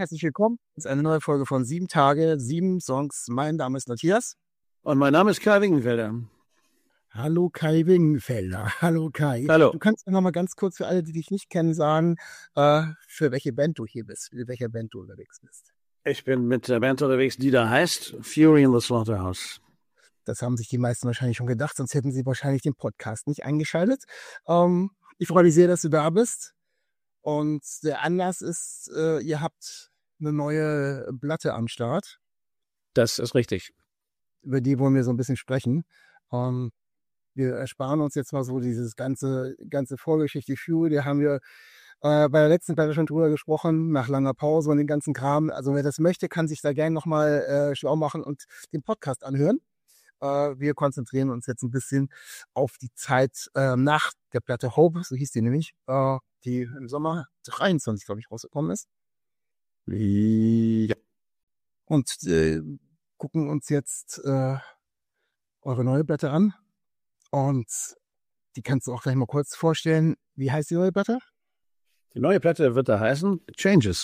herzlich willkommen. Das ist eine neue Folge von 7 Tage, 7 Songs. Mein Name ist Matthias. Und mein Name ist Kai Wingenfelder. Hallo Kai Wingenfelder. Hallo Kai. Hallo. Du kannst mir noch mal ganz kurz für alle, die dich nicht kennen, sagen, für welche Band du hier bist, mit welcher Band du unterwegs bist. Ich bin mit der Band unterwegs, die da heißt Fury in the Slaughterhouse. Das haben sich die meisten wahrscheinlich schon gedacht, sonst hätten sie wahrscheinlich den Podcast nicht eingeschaltet. Ich freue mich sehr, dass du da bist. Und der Anlass ist, ihr habt eine neue Platte am Start. Das ist richtig. Über die wollen wir so ein bisschen sprechen. Wir ersparen uns jetzt mal so dieses ganze Vorgeschichte Fury. Die haben wir bei der letzten Platte schon drüber gesprochen, nach langer Pause und den ganzen Kram. Also wer das möchte, kann sich da gerne nochmal schlau machen und den Podcast anhören. Wir konzentrieren uns jetzt ein bisschen auf die Zeit nach der Platte Hope, so hieß die nämlich, die im Sommer 23, glaube ich, rausgekommen ist. Ja. Und gucken uns jetzt eure neue Platte an. Und die kannst du auch gleich mal kurz vorstellen. Wie heißt die neue Platte? Die neue Platte wird da heißen Changes.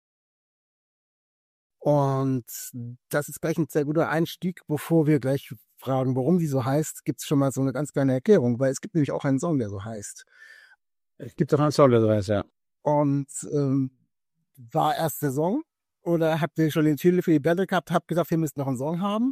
Und das ist gleich ein sehr guter Einstieg, bevor wir gleich fragen, warum die so heißt, gibt es schon mal so eine ganz kleine Erklärung, weil es gibt nämlich auch einen Song, der so heißt. Es gibt doch einen Song, der so heißt, ja. Und war erst der Song oder habt ihr schon den Titel für die Battle gehabt, habt gesagt, wir müssen noch einen Song haben?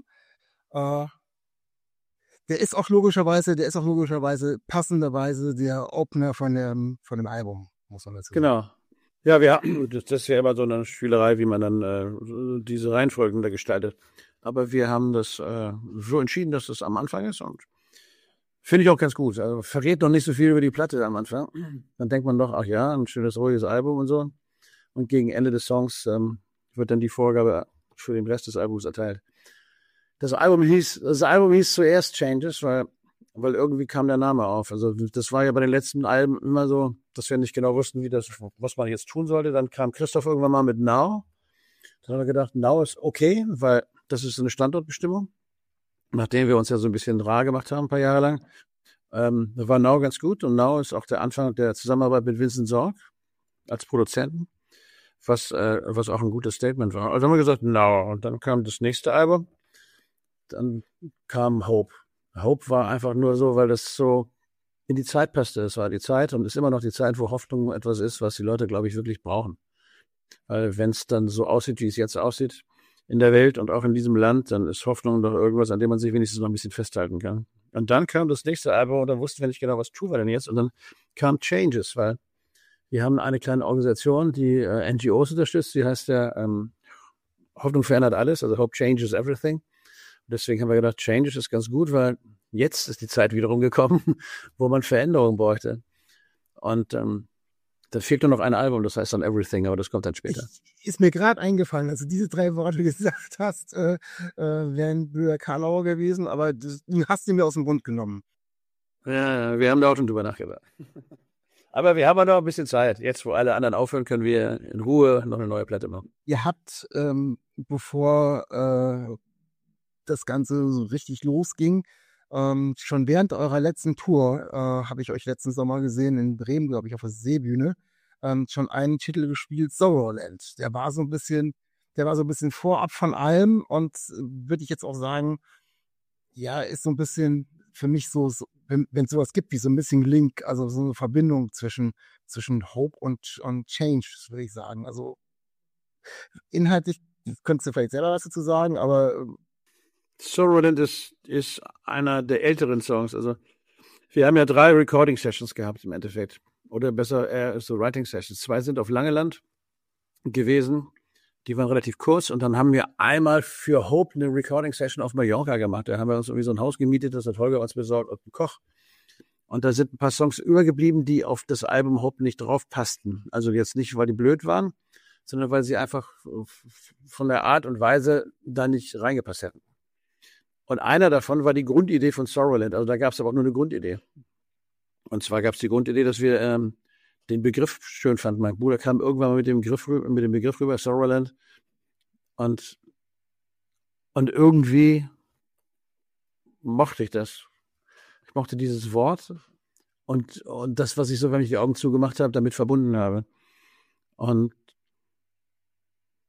Der ist auch logischerweise passenderweise der Opener von dem Album, muss man dazu sagen. Genau. Ja, das ist ja immer so eine Spielerei, wie man dann diese Reihenfolgen da gestaltet. Aber wir haben das so entschieden, dass das am Anfang ist und finde ich auch ganz gut. Also verrät noch nicht so viel über die Platte am Anfang. Dann denkt man doch, ach ja, ein schönes, ruhiges Album und so. Und gegen Ende des Songs wird dann die Vorgabe für den Rest des Albums erteilt. Das Album hieß zuerst Changes, weil irgendwie kam der Name auf. Also das war ja bei den letzten Alben immer so, dass wir nicht genau wussten, was man jetzt tun sollte. Dann kam Christoph irgendwann mal mit Now. Dann haben wir gedacht, Now ist okay, weil das ist eine Standortbestimmung. Nachdem wir uns ja so ein bisschen rar gemacht haben, ein paar Jahre lang, war Now ganz gut. Und Now ist auch der Anfang der Zusammenarbeit mit Vincent Sorg als Produzenten, was auch ein gutes Statement war. Also haben wir gesagt, Now. Und dann kam das nächste Album. Dann kam Hope. Hope war einfach nur so, weil das so in die Zeit passte. Es war die Zeit und ist immer noch die Zeit, wo Hoffnung etwas ist, was die Leute, glaube ich, wirklich brauchen. Weil wenn es dann so aussieht, wie es jetzt aussieht in der Welt und auch in diesem Land, dann ist Hoffnung doch irgendwas, an dem man sich wenigstens noch ein bisschen festhalten kann. Und dann kam das nächste Album und dann wussten wir nicht genau, was tun wir denn jetzt. Und dann kam Changes, weil wir haben eine kleine Organisation, die NGOs unterstützt, die heißt ja Hoffnung verändert alles, also Hope Changes Everything. Deswegen haben wir gedacht, Changes ist ganz gut, weil jetzt ist die Zeit wiederum gekommen, wo man Veränderungen bräuchte. Und da fehlt nur noch ein Album, das heißt dann Everything, aber das kommt dann später. Ist mir gerade eingefallen, also diese 3 Worte, die du gesagt hast, wären Brüder Karlauer gewesen, aber du hast sie mir aus dem Mund genommen. Ja, wir haben da auch schon drüber nachgedacht. Aber wir haben ja noch ein bisschen Zeit. Jetzt, wo alle anderen aufhören, können wir in Ruhe noch eine neue Platte machen. Ihr habt, bevor das Ganze so richtig losging, schon während eurer letzten Tour, habe ich euch letzten Sommer gesehen, in Bremen, glaube ich, auf der Seebühne, schon einen Titel gespielt, Sorrowland. Der war so ein bisschen vorab von allem und würde ich jetzt auch sagen, ja, ist so ein bisschen für mich so wenn es sowas gibt, wie so ein bisschen Link, also so eine Verbindung zwischen Hope und Change, würde ich sagen. Also inhaltlich könntest du vielleicht selber was dazu sagen, aber Sorrowland ist einer der älteren Songs. Also wir haben ja 3 Recording-Sessions gehabt im Endeffekt. Oder besser so Writing-Sessions. 2 sind auf Langeland gewesen. Die waren relativ kurz. Und dann haben wir einmal für Hope eine Recording-Session auf Mallorca gemacht. Da haben wir uns irgendwie so ein Haus gemietet, das hat Holger uns besorgt und einen Koch. Und da sind ein paar Songs übergeblieben, die auf das Album Hope nicht drauf passten. Also jetzt nicht, weil die blöd waren, sondern weil sie einfach von der Art und Weise da nicht reingepasst hätten. Und einer davon war die Grundidee von Sorrowland. Also da gab es aber auch nur eine Grundidee. Und zwar gab es die Grundidee, dass wir den Begriff schön fanden. Mein Bruder kam irgendwann mal mit dem Begriff rüber, Sorrowland. Und irgendwie mochte ich das. Ich mochte dieses Wort und das, was ich so, wenn ich die Augen zugemacht habe, damit verbunden habe. Und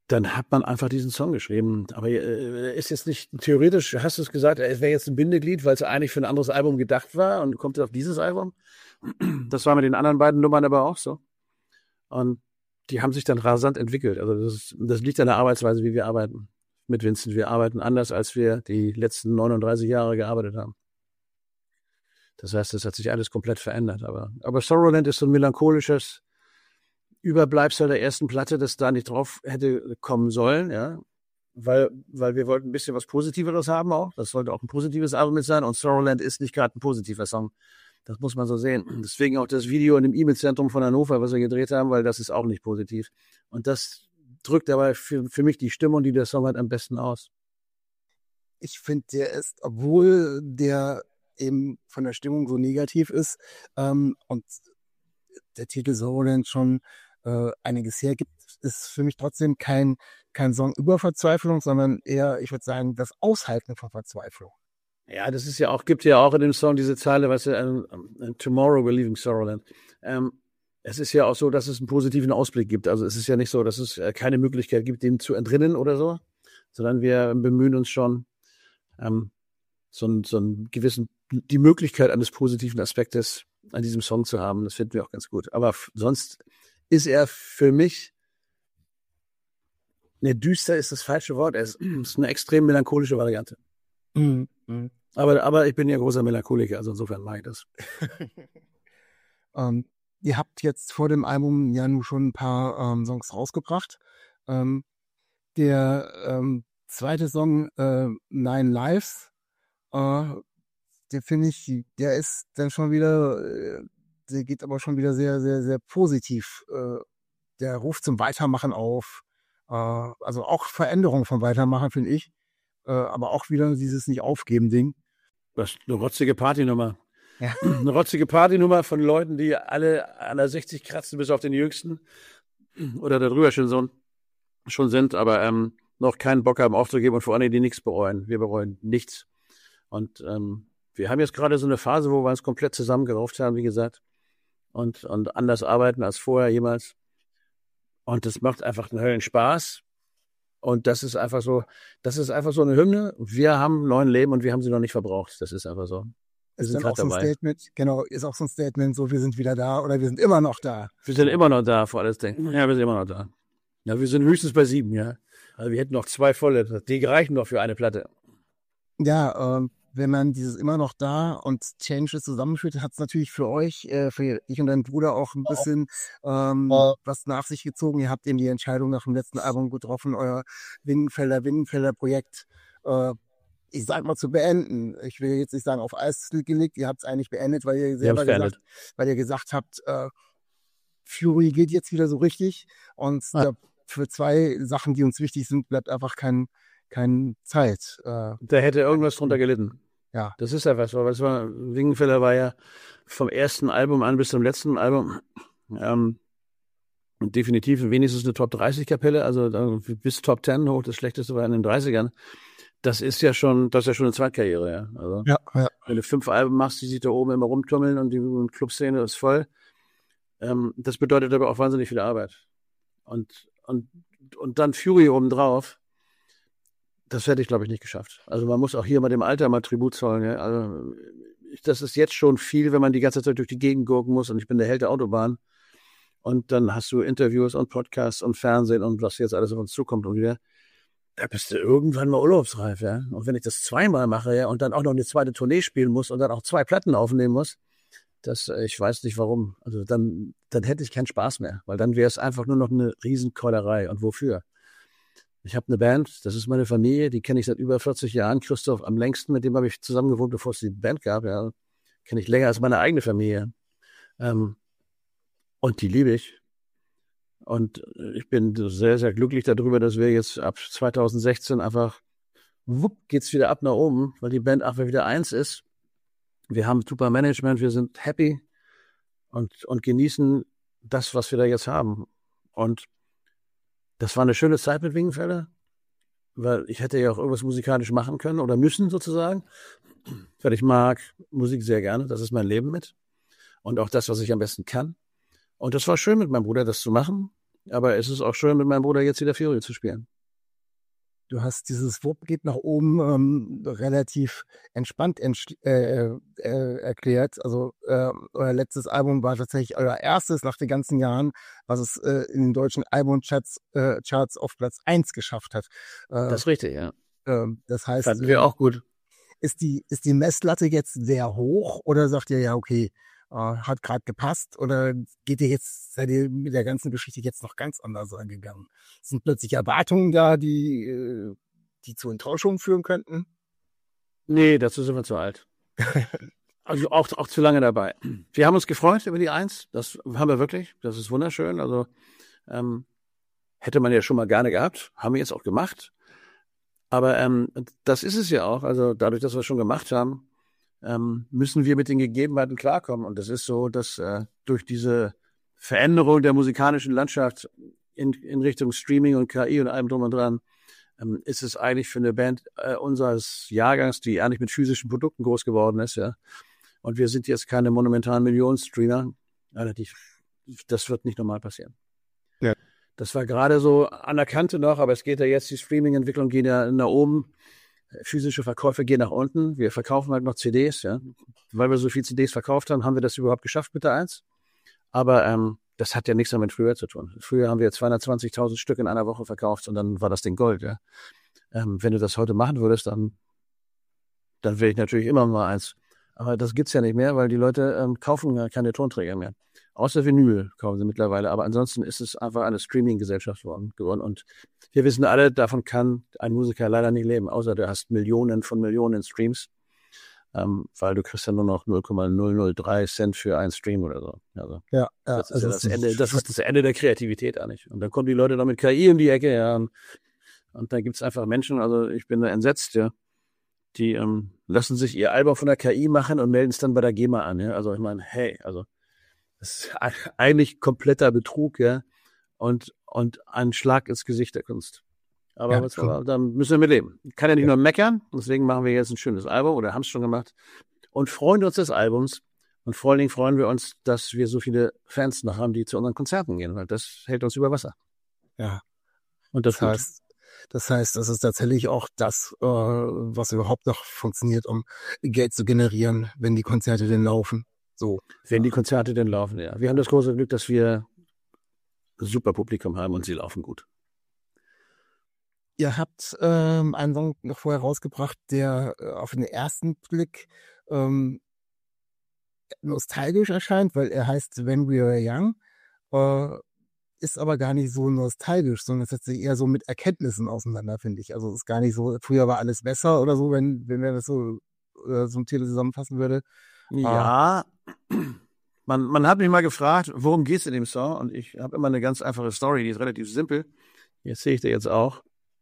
dann hat man einfach diesen Song geschrieben. Aber ist jetzt nicht, theoretisch hast du es gesagt, es wäre jetzt ein Bindeglied, weil es eigentlich für ein anderes Album gedacht war und kommt auf dieses Album. Das war mit den anderen beiden Nummern aber auch so. Und die haben sich dann rasant entwickelt. Also das liegt an der Arbeitsweise, wie wir arbeiten. Mit Vincent, wir arbeiten anders, als wir die letzten 39 Jahre gearbeitet haben. Das heißt, das hat sich alles komplett verändert. Aber Sorrowland ist so ein melancholisches Überbleibsel der ersten Platte, das da nicht drauf hätte kommen sollen, ja. Weil wir wollten ein bisschen was Positiveres haben auch. Das sollte auch ein positives Album mit sein. Und Sorrowland ist nicht gerade ein positiver Song. Das muss man so sehen. Deswegen auch das Video in dem E-Mail-Zentrum von Hannover, was wir gedreht haben, weil das ist auch nicht positiv. Und das drückt aber für mich die Stimmung, die der Song hat, am besten aus. Ich finde, der ist, obwohl der eben von der Stimmung so negativ ist und der Titel Sorrowland schon einiges hergibt, ist für mich trotzdem kein Song über Verzweiflung, sondern eher, ich würde sagen, das Aushalten von Verzweiflung. Ja, das ist ja auch, gibt ja auch in dem Song diese Zeile, weißt du, Tomorrow we're leaving Sorrowland. Es ist ja auch so, dass es einen positiven Ausblick gibt. Also es ist ja nicht so, dass es keine Möglichkeit gibt, dem zu entrinnen oder so, sondern wir bemühen uns schon, so einen gewissen, die Möglichkeit eines positiven Aspektes an diesem Song zu haben. Das finden wir auch ganz gut. Aber sonst ist er für mich, düster ist das falsche Wort, es ist eine extrem melancholische Variante. Mhm. Aber ich bin ja großer Melancholiker, also insofern mache ich das. Ihr habt jetzt vor dem Album ja nun schon ein paar Songs rausgebracht. Der zweite Song, Nine Lives, der finde ich, der ist dann schon wieder, der geht aber schon wieder sehr, sehr, sehr positiv. Der ruft zum Weitermachen auf. Also auch Veränderung vom Weitermachen, finde ich. Aber auch wieder dieses Nicht-Aufgeben-Ding. Das ist eine rotzige Partynummer. Ja. Eine rotzige Partynummer von Leuten, die alle an der 60 kratzen, bis auf den Jüngsten oder darüber schon sind, aber noch keinen Bock haben aufzugeben und vor allem die nichts bereuen. Wir bereuen nichts. Und wir haben jetzt gerade so eine Phase, wo wir uns komplett zusammengerauft haben, wie gesagt, und anders arbeiten als vorher jemals. Und das macht einfach einen Höllenspaß. Und das ist einfach so eine Hymne. Wir haben einen neuen Leben und wir haben sie noch nicht verbraucht. Das ist einfach so. Ist dann auch so ein Statement, genau, ist auch so ein Statement, so wir sind wieder da oder wir sind immer noch da. Wir sind immer noch da, vor alles denken. Ja, wir sind immer noch da. Ja, wir sind höchstens bei 7, ja. Also wir hätten noch 2 volle, die reichen noch für eine Platte. Ja, wenn man dieses immer noch da und Changes zusammenführt, hat es natürlich für euch, für dich und deinen Bruder auch ein bisschen was nach sich gezogen. Ihr habt eben die Entscheidung nach dem letzten Album getroffen, euer Wingenfelder Projekt, ich sag mal, zu beenden. Ich will jetzt nicht sagen auf Eis gelegt, ihr habt es eigentlich beendet, weil ihr selber gesagt habt, Fury geht jetzt wieder so richtig und für 2 Sachen, die uns wichtig sind, bleibt einfach keine Zeit. Da hätte irgendwas drunter gelitten. Ja. Das ist ja was, weil Wingenfelder war ja vom ersten Album an bis zum letzten Album definitiv wenigstens eine Top 30 Kapelle, also bis Top 10 hoch, das Schlechteste war in den 30ern. Das ist ja schon eine Zweitkarriere, ja. Also, ja. Wenn du 5 Alben machst, die sich da oben immer rumtummeln und die Clubszene ist voll, das bedeutet aber auch wahnsinnig viel Arbeit. Und dann Fury obendrauf, das hätte ich, glaube ich, nicht geschafft. Also man muss auch hier mal dem Alter mal Tribut zollen. Ja? Also das ist jetzt schon viel, wenn man die ganze Zeit durch die Gegend gurken muss und ich bin der Held der Autobahn. Und dann hast du Interviews und Podcasts und Fernsehen und was jetzt alles auf uns zukommt und wieder. Da bist du irgendwann mal urlaubsreif, ja. Und wenn ich das 2-mal mache, ja, und dann auch noch eine zweite Tournee spielen muss und dann auch 2 Platten aufnehmen muss, ich weiß nicht warum. Also dann hätte ich keinen Spaß mehr, weil dann wäre es einfach nur noch eine Riesenkeulerei. Und wofür? Ich habe eine Band, das ist meine Familie, die kenne ich seit über 40 Jahren. Christoph am längsten, mit dem habe ich zusammen gewohnt, bevor es die Band gab. Ja, kenne ich länger als meine eigene Familie. Und die liebe ich. Und ich bin sehr, sehr glücklich darüber, dass wir jetzt ab 2016 einfach, geht's wieder ab nach oben, weil die Band einfach wieder eins ist. Wir haben super Management, wir sind happy und genießen das, was wir da jetzt haben. Und das war eine schöne Zeit mit Wingenfelder, weil ich hätte ja auch irgendwas musikalisch machen können oder müssen sozusagen, weil ich mag Musik sehr gerne, das ist mein Leben mit und auch das, was ich am besten kann. Und das war schön mit meinem Bruder, das zu machen Aber es ist auch schön, mit meinem Bruder jetzt wieder Fiori zu spielen. Du hast dieses Wupp geht nach oben relativ entspannt erklärt. Also euer letztes Album war tatsächlich euer erstes nach den ganzen Jahren, was es in den deutschen Albumcharts auf Platz 1 geschafft hat. Das ist richtig, ja. Das heißt, Fanden wir auch gut. ist die Messlatte jetzt sehr hoch oder sagt ihr, ja, okay, hat gerade gepasst oder seid ihr mit der ganzen Geschichte jetzt noch ganz anders angegangen? Sind plötzlich Erwartungen da, die zu Enttäuschungen führen könnten? Nee, dazu sind wir zu alt. Also auch zu lange dabei. Wir haben uns gefreut über die 1. Das haben wir wirklich. Das ist wunderschön. Also hätte man ja schon mal gerne gehabt. Haben wir jetzt auch gemacht. Aber das ist es ja auch. Also dadurch, dass wir es schon gemacht haben, müssen wir mit den Gegebenheiten klarkommen. Und das ist so, dass durch diese Veränderung der musikalischen Landschaft in Richtung Streaming und KI und allem drum und dran, ist es eigentlich für eine Band unseres Jahrgangs, die eigentlich mit physischen Produkten groß geworden ist, ja. Und wir sind jetzt keine monumentalen Millionen-Streamer. Das wird nicht normal passieren. Ja. Das war gerade so an der Kante noch, aber es geht ja jetzt, die Streaming-Entwicklung geht ja nach oben. Physische Verkäufe gehen nach unten. Wir verkaufen halt noch CDs, ja. Weil wir so viel CDs verkauft haben, haben wir das überhaupt geschafft mit der 1. Aber das hat ja nichts mehr mit früher zu tun. Früher haben wir 220.000 Stück in einer Woche verkauft und dann war das Ding Gold, ja. Wenn du das heute machen würdest, dann wäre ich natürlich immer mal 1. Aber das gibt's ja nicht mehr, weil die Leute kaufen ja keine Tonträger mehr. Außer Vinyl kaufen sie mittlerweile. Aber ansonsten ist es einfach eine Streaming-Gesellschaft geworden. Und wir wissen alle, davon kann ein Musiker leider nicht leben. Außer du hast Millionen von Millionen Streams. Weil du kriegst ja nur noch 0,003 Cent für einen Stream oder so. Also, ja, das ist ja das Ende. Das ist das Ende der Kreativität eigentlich. Und dann kommen die Leute noch mit KI um die Ecke, ja. Und da gibt's einfach Menschen, also ich bin da entsetzt, ja. Die lassen sich ihr Album von der KI machen und melden es dann bei der GEMA an, ja. Also ich meine, hey, also das ist eigentlich kompletter Betrug, ja. Und ein Schlag ins Gesicht der Kunst. Aber da müssen wir mit leben. Kann ja nicht nur meckern, deswegen machen wir jetzt ein schönes Album oder haben es schon gemacht und freuen uns des Albums. Und vor allen Dingen freuen wir uns, dass wir so viele Fans noch haben, die zu unseren Konzerten gehen, weil das hält uns über Wasser. Ja. Und das heißt, das ist tatsächlich auch das, was überhaupt noch funktioniert, um Geld zu generieren, wenn die Konzerte denn laufen. So. Wenn die Konzerte denn laufen, ja. Wir haben das große Glück, dass wir ein super Publikum haben und sie laufen gut. Ihr habt einen Song noch vorher rausgebracht, der auf den ersten Blick nostalgisch erscheint, weil er heißt When We Were Young, ist aber gar nicht so nostalgisch, sondern es setzt sich eher so mit Erkenntnissen auseinander, finde ich. Also es ist gar nicht so, früher war alles besser oder so, wenn man das so ein Titel zusammenfassen würde. Ja, man hat mich mal gefragt, worum geht's in dem Song? Und ich habe immer eine ganz einfache Story, die ist relativ simpel. Die erzähle ich dir jetzt auch.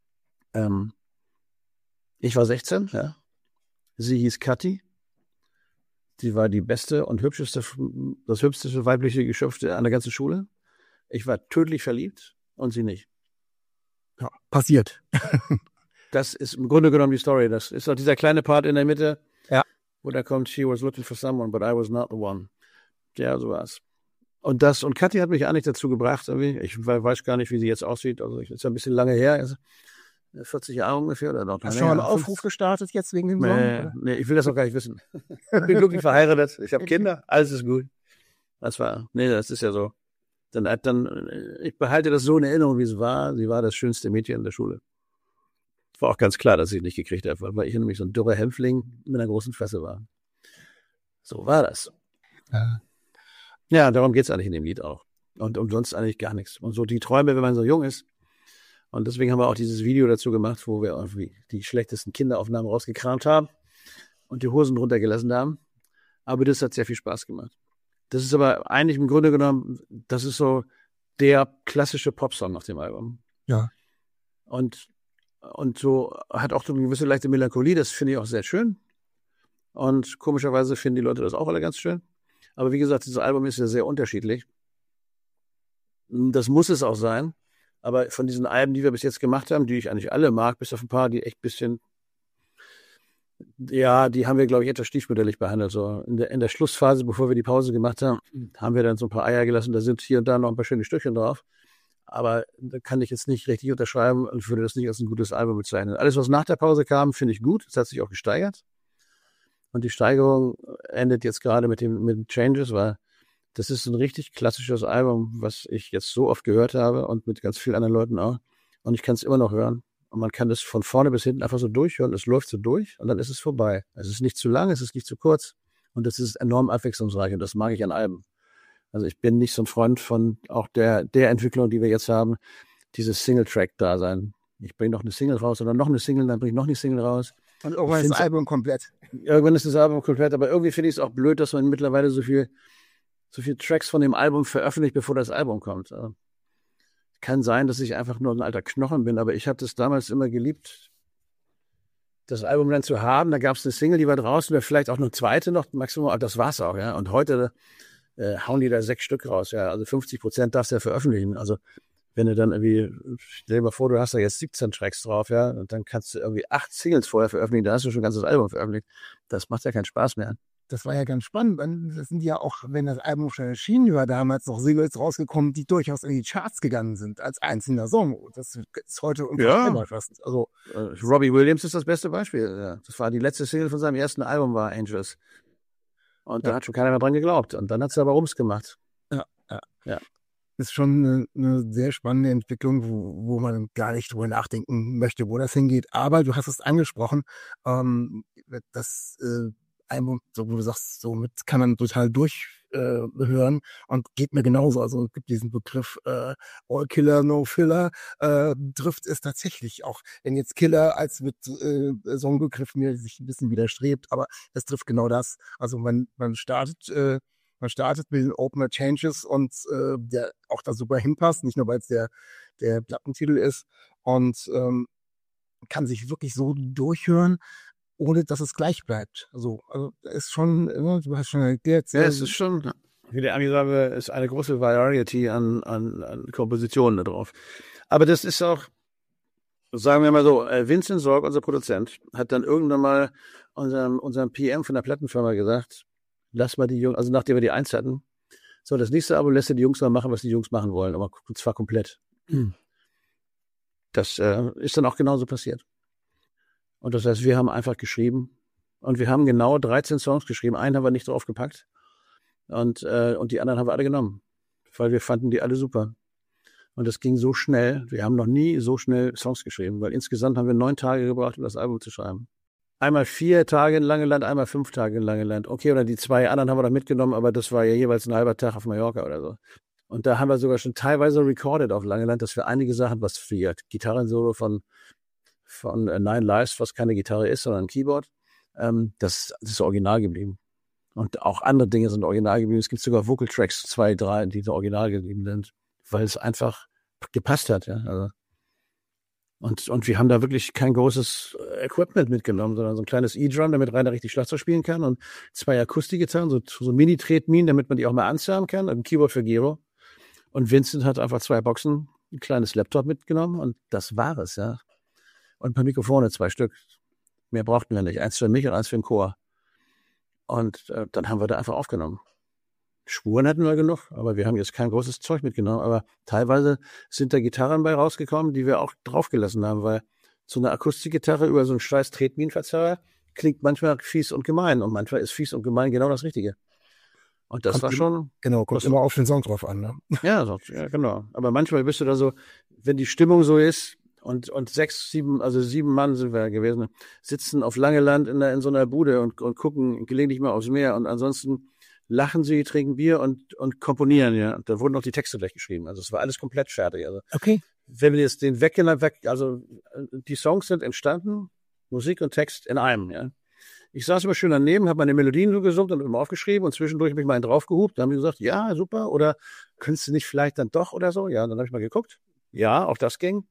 Ich war 16, ja. Sie hieß Kathi. Sie war die beste und das hübscheste weibliche Geschöpf an der ganzen Schule. Ich war tödlich verliebt und sie nicht. Ja, passiert. Das ist im Grunde genommen die Story. Das ist auch dieser kleine Part in der Mitte, ja, wo da kommt, she was looking for someone, but I was not the one. Ja, so war's. Und Kathi hat mich eigentlich dazu gebracht, irgendwie. Ich weiß gar nicht, wie sie jetzt aussieht. Also, ist ja ein bisschen lange her. Also 40 Jahre ungefähr oder noch. Hast du schon mal einen Aufruf gestartet jetzt wegen dem Song? Nee, ich will das auch gar nicht wissen. Ich bin glücklich verheiratet, ich habe Kinder, alles ist gut. Das ist ja so. Ich behalte das so in Erinnerung, wie es war. Sie war das schönste Mädchen in der Schule. War auch ganz klar, dass ich nicht gekriegt habe, weil ich nämlich so ein dürrer Hämpfling mit einer großen Fresse war. So war das. Ja, darum geht's eigentlich in dem Lied auch. Und umsonst eigentlich gar nichts. Und so die Träume, wenn man so jung ist. Und deswegen haben wir auch dieses Video dazu gemacht, wo wir irgendwie die schlechtesten Kinderaufnahmen rausgekramt haben und die Hosen runtergelassen haben. Aber das hat sehr viel Spaß gemacht. Das ist aber eigentlich im Grunde genommen, das ist so der klassische Popsong auf dem Album. Ja. Und so hat auch so eine gewisse leichte Melancholie, das finde ich auch sehr schön. Und komischerweise finden die Leute das auch alle ganz schön. Aber wie gesagt, dieses Album ist ja sehr unterschiedlich. Das muss es auch sein. Aber von diesen Alben, die wir bis jetzt gemacht haben, die ich eigentlich alle mag, bis auf ein paar, die echt ein bisschen, ja, die haben wir, glaube ich, etwas stiefmütterlich behandelt. So in der Schlussphase, bevor wir die Pause gemacht haben, haben wir dann so ein paar Eier gelassen. Da sind hier und da noch ein paar schöne Stückchen drauf. aber da kann ich jetzt nicht richtig unterschreiben und würde das nicht als ein gutes Album bezeichnen. Alles, was nach der Pause kam, finde ich gut. Es hat sich auch gesteigert. Und die Steigerung endet jetzt gerade mit den Changes, weil das ist ein richtig klassisches Album, was ich jetzt so oft gehört habe und mit ganz vielen anderen Leuten auch. Und ich kann es immer noch hören. Und man kann es von vorne bis hinten einfach so durchhören. Es läuft so durch und dann ist es vorbei. Es ist nicht zu lang, es ist nicht zu kurz. Und es ist enorm abwechslungsreich und das mag ich an Alben. Also ich bin nicht so ein Freund von auch der Entwicklung, die wir jetzt haben, dieses Single-Track-Dasein. Ich bringe noch eine Single raus oder noch eine Single, dann bringe ich noch eine Single raus. Und irgendwann ist das Album komplett. Irgendwann ist das Album komplett, aber irgendwie finde ich es auch blöd, dass man mittlerweile so viel Tracks von dem Album veröffentlicht, bevor das Album kommt. Also, kann sein, dass ich einfach nur ein alter Knochen bin, aber ich habe das damals immer geliebt, das Album dann zu haben. Da gab es eine Single, die war draußen, oder vielleicht auch eine zweite noch, Maximum, aber das war's auch, ja. Und heute hauen die da 6 Stück raus, ja. Also 50% darfst du ja veröffentlichen. Also wenn du dann irgendwie, stell dir mal vor, du hast da jetzt 17 Tracks drauf, ja, und dann kannst du irgendwie 8 Singles vorher veröffentlichen, da hast du schon ein ganzes Album veröffentlicht. Das macht ja keinen Spaß mehr. Das war ja ganz spannend. Das sind ja auch, wenn das Album schon erschienen war, damals noch Singles rausgekommen, die durchaus in die Charts gegangen sind, als einzelner Song. Das ist heute unvorstellbar fast. Also, Robbie Williams ist das beste Beispiel. Ja. Das war die letzte Single von seinem ersten Album, war Angels. Und da hat schon keiner mehr dran geglaubt. Und dann hat es aber Rums gemacht. Ja. Ist schon eine sehr spannende Entwicklung, wo man gar nicht drüber nachdenken möchte, wo das hingeht. Aber du hast es angesprochen, das Album, so wo du sagst, somit kann man total durchhören und geht mir genauso. Also es gibt diesen Begriff All Killer, No Filler, trifft es tatsächlich auch. Wenn jetzt Killer als mit Songbegriff mir sich ein bisschen widerstrebt, aber es trifft genau das. Also man startet mit den Opener Changes und der auch da super hinpasst, nicht nur weil es der Plattentitel ist und kann sich wirklich so durchhören, ohne dass es gleich bleibt. Also ist schon, du hast schon erklärt. Ja, es ist schon, wie der Ami sagt, ist eine große Variety an Kompositionen da drauf. Aber das ist auch, sagen wir mal so, Vincent Sorg, unser Produzent, hat dann irgendwann mal unserem PM von der Plattenfirma gesagt, lass mal die Jungs, also nachdem wir die 1 hatten, so, das nächste Album lässt du die Jungs mal machen, was die Jungs machen wollen, aber zwar komplett. Das ist dann auch genauso passiert. Und das heißt, wir haben einfach geschrieben und wir haben genau 13 Songs geschrieben. Einen haben wir nicht draufgepackt und die anderen haben wir alle genommen, weil wir fanden die alle super. Und das ging so schnell. Wir haben noch nie so schnell Songs geschrieben, weil insgesamt haben wir 9 Tage gebraucht, um das Album zu schreiben. Einmal 4 Tage in Langeland, einmal 5 Tage in Langeland. Okay, oder die 2 anderen haben wir noch mitgenommen, aber das war ja jeweils ein halber Tag auf Mallorca oder so. Und da haben wir sogar schon teilweise recorded auf Langeland, dass wir einige Sachen, was für Gitarrensolo von Nine Lives, was keine Gitarre ist, sondern ein Keyboard, das ist original geblieben. Und auch andere Dinge sind original geblieben. Es gibt sogar Vocal Tracks, 2, 3, die so original geblieben sind, weil es einfach gepasst hat. Ja? Also und wir haben da wirklich kein großes Equipment mitgenommen, sondern so ein kleines E-Drum, damit Rainer richtig Schlagzeug spielen kann und 2 Akustikgitarren, so Mini-Tretminen, damit man die auch mal anzerren kann, und ein Keyboard für Gero. Und Vincent hat einfach 2 Boxen, ein kleines Laptop mitgenommen und das war es, ja. Und ein paar Mikrofone, 2 Stück. Mehr brauchten wir nicht. 1 für mich und 1 für den Chor. Und dann haben wir da einfach aufgenommen. Spuren hatten wir genug, aber wir haben jetzt kein großes Zeug mitgenommen. Aber teilweise sind da Gitarren bei rausgekommen, die wir auch draufgelassen haben, weil so eine Akustikgitarre über so einen scheiß Tretminenverzerrer klingt manchmal fies und gemein. Und manchmal ist fies und gemein genau das Richtige. Und das war schon... Genau, kommt immer auf den Song drauf an. Ne? Ja, genau. Aber manchmal bist du da so, wenn die Stimmung so ist, und 6, 7, also 7 Mann sind wir gewesen, sitzen auf Langeland in so einer Bude und gucken gelegentlich mal aufs Meer und ansonsten lachen sie, trinken Bier und komponieren, ja. Und da wurden auch die Texte gleich geschrieben. Also es war alles komplett fertig. Also okay. Wenn wir jetzt den also die Songs sind entstanden, Musik und Text in einem, ja. Ich saß immer schön daneben, habe meine Melodien so gesummt und immer aufgeschrieben und zwischendurch habe ich mal einen draufgehupt. Dann haben die gesagt, ja, super, oder könntest du nicht vielleicht dann doch oder so? Ja, dann habe ich mal geguckt. Ja, auch das ging.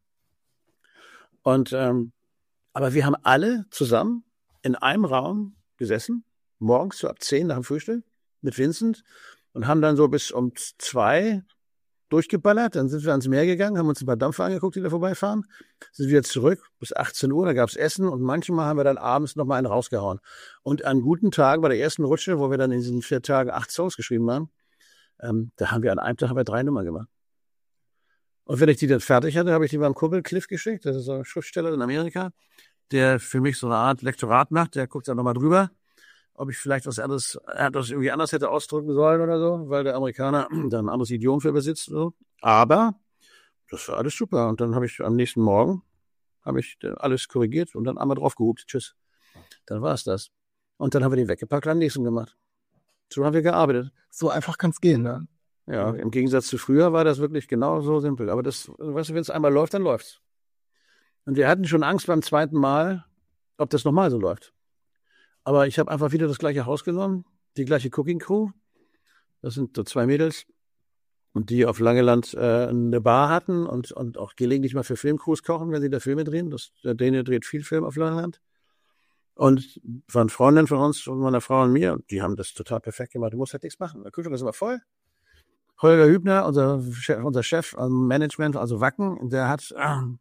Und aber wir haben alle zusammen in einem Raum gesessen, morgens so ab 10 nach dem Frühstück mit Vincent und haben dann so bis um 2 durchgeballert. Dann sind wir ans Meer gegangen, haben uns ein paar Dampfer angeguckt, die da vorbeifahren, sind wieder zurück bis 18 Uhr, da gab's Essen und manchmal haben wir dann abends noch mal einen rausgehauen. Und an guten Tagen, bei der ersten Rutsche, wo wir dann in diesen 4 Tagen 8 Songs geschrieben haben, da haben wir an einem Tag 3 Nummern gemacht. Und wenn ich die dann fertig hatte, habe ich die beim Kumpel Cliff geschickt. Das ist so ein Schriftsteller in Amerika, der für mich so eine Art Lektorat macht. Der guckt dann nochmal drüber, ob ich vielleicht was anderes, das irgendwie anders hätte ausdrücken sollen oder so, weil der Amerikaner da ein anderes Idiom für besitzt. So. Aber das war alles super. Und dann habe ich am nächsten Morgen alles korrigiert und dann einmal drauf gehupt. Tschüss. Dann war es das. Und dann haben wir die weggepackt und am nächsten gemacht. So haben wir gearbeitet. So einfach kann's gehen, ne? Ja, im Gegensatz zu früher war das wirklich genau so simpel. Aber das, weißt du, wenn es einmal läuft, dann läuft's. Und wir hatten schon Angst beim zweiten Mal, ob das nochmal so läuft. Aber ich habe einfach wieder das gleiche Haus genommen, die gleiche Cooking Crew. Das sind so 2 Mädels, und die auf Langeland eine Bar hatten und auch gelegentlich mal für Filmcrews kochen, wenn sie da Filme drehen. Der Däne dreht viel Film auf Langeland. Und waren Freundinnen von uns und meiner Frau und mir. Und die haben das total perfekt gemacht. Du musst halt nichts machen. Der Kühlschrank ist immer voll. Holger Hübner, unser Chef am Management, also Wacken, der hat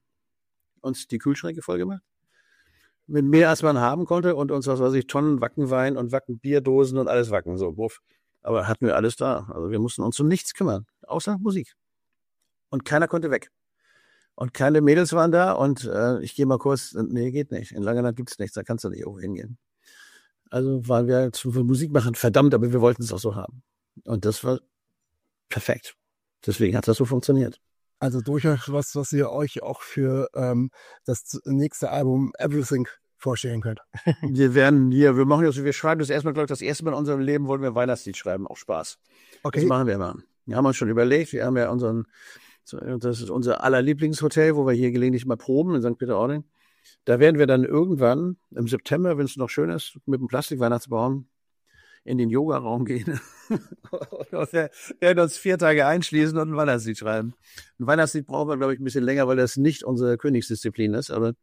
uns die Kühlschränke voll gemacht. Mit mehr, als man haben konnte, und uns, was weiß ich, Tonnen Wackenwein und Wackenbierdosen und alles Wacken, so, buff. Aber hatten wir alles da. Also wir mussten uns um nichts kümmern, außer Musik. Und keiner konnte weg. Und keine Mädels waren da, und ich gehe mal kurz, nee, geht nicht. In Langeland gibt's nichts, da kannst du nicht irgendwo hingehen. Also waren wir zu Musik machen, verdammt, aber wir wollten es auch so haben. Und das war perfekt. Deswegen hat das so funktioniert. Also durchaus was ihr euch auch für das nächste Album Everything vorstellen könnt. Wir machen das, wir schreiben das erstmal, glaube ich, das erste Mal in unserem Leben wollen wir ein Weihnachtslied schreiben, auch Spaß. Okay. Das machen wir mal. Wir haben uns schon überlegt, wir haben ja das ist unser aller Lieblingshotel, wo wir hier gelegentlich mal proben in St. Peter-Ording. Da werden wir dann irgendwann im September, wenn es noch schön ist, mit dem Plastik-Weihnachtsbaum in den Yoga-Raum gehen und wir werden uns 4 Tage einschließen und ein Weihnachtslied schreiben. Ein Weihnachtslied brauchen wir, glaube ich, ein bisschen länger, weil das nicht unsere Königsdisziplin ist, aber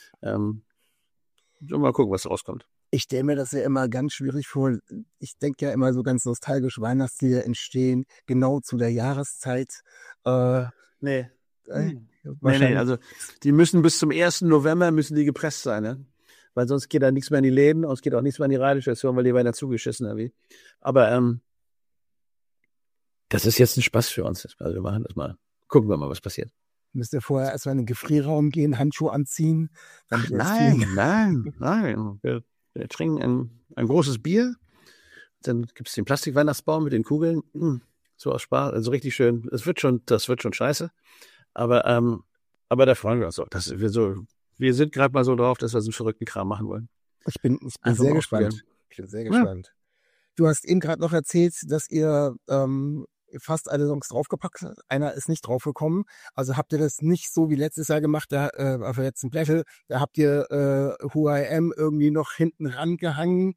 mal gucken, was rauskommt. Ich stelle mir das ja immer ganz schwierig vor. Ich denke ja immer so ganz nostalgisch, Weihnachtslieder entstehen genau zu der Jahreszeit. Nee, also die müssen bis zum 1. November müssen die gepresst sein, ne? Weil sonst geht da nichts mehr in die Läden und es geht auch nichts mehr in die Radiostation, weil die werden dazugeschissen haben. Aber das ist jetzt ein Spaß für uns. Also wir machen das mal. Gucken wir mal, was passiert. Müsst ihr vorher erstmal in den Gefrierraum gehen, Handschuhe anziehen? Nein. Wir trinken ein großes Bier. Dann gibt es den Plastikweihnachtsbaum mit den Kugeln. So aus Spaß, also richtig schön. Das wird schon scheiße. Aber da freuen wir uns auch. Wir sind gerade mal so drauf, dass wir so einen verrückten Kram machen wollen. Ich bin sehr gespannt. Ich bin sehr gespannt. Ja. Du hast eben gerade noch erzählt, dass ihr fast alle Songs draufgepackt habt. Einer ist nicht draufgekommen. Also habt ihr das nicht so wie letztes Jahr gemacht, aber jetzt ein Battle, da habt ihr Who I Am irgendwie noch hinten rangehangen,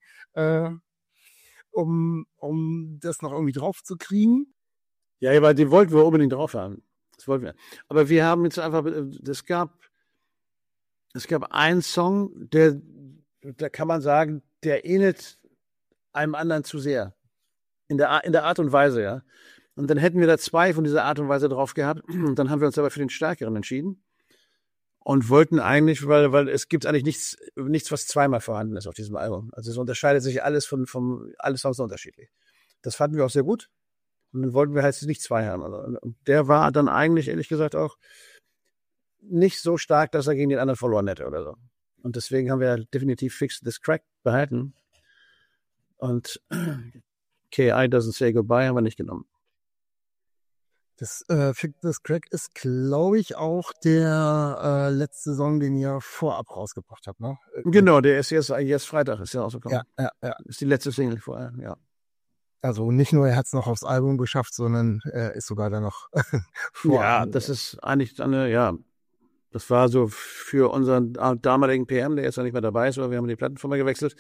um das noch irgendwie drauf zu kriegen? Ja, weil den wollten wir unbedingt drauf haben. Das wollten wir. Aber wir haben jetzt einfach, es gab einen Song, da kann man sagen, der ähnelt einem anderen zu sehr. In der Art und Weise, ja. Und dann hätten wir da 2 von dieser Art und Weise drauf gehabt. Und dann haben wir uns aber für den Stärkeren entschieden. Und wollten eigentlich, weil es gibt eigentlich nichts, was zweimal vorhanden ist auf diesem Album. Also es unterscheidet sich alles alle Songs unterschiedlich. Das fanden wir auch sehr gut. Und dann wollten wir halt nicht 2 haben. Und der war dann eigentlich, ehrlich gesagt, auch nicht so stark, dass er gegen den anderen verloren hätte oder so. Und deswegen haben wir definitiv Fix This Crack behalten. Und K.I. Doesn't Say Goodbye haben wir nicht genommen. Das Fix This Crack ist, glaube ich, auch der letzte Song, den ihr vorab rausgebracht habt, ne? Genau, der ist jetzt Freitag, ist ja rausgekommen. Ja. Ist die letzte Single vorher, ja. Also nicht nur, er hat es noch aufs Album geschafft, sondern ist sogar dann noch vor. Ja, das ist eigentlich das war so für unseren damaligen PM, der jetzt noch nicht mehr dabei ist, weil wir haben die Plattenfirma gewechselt,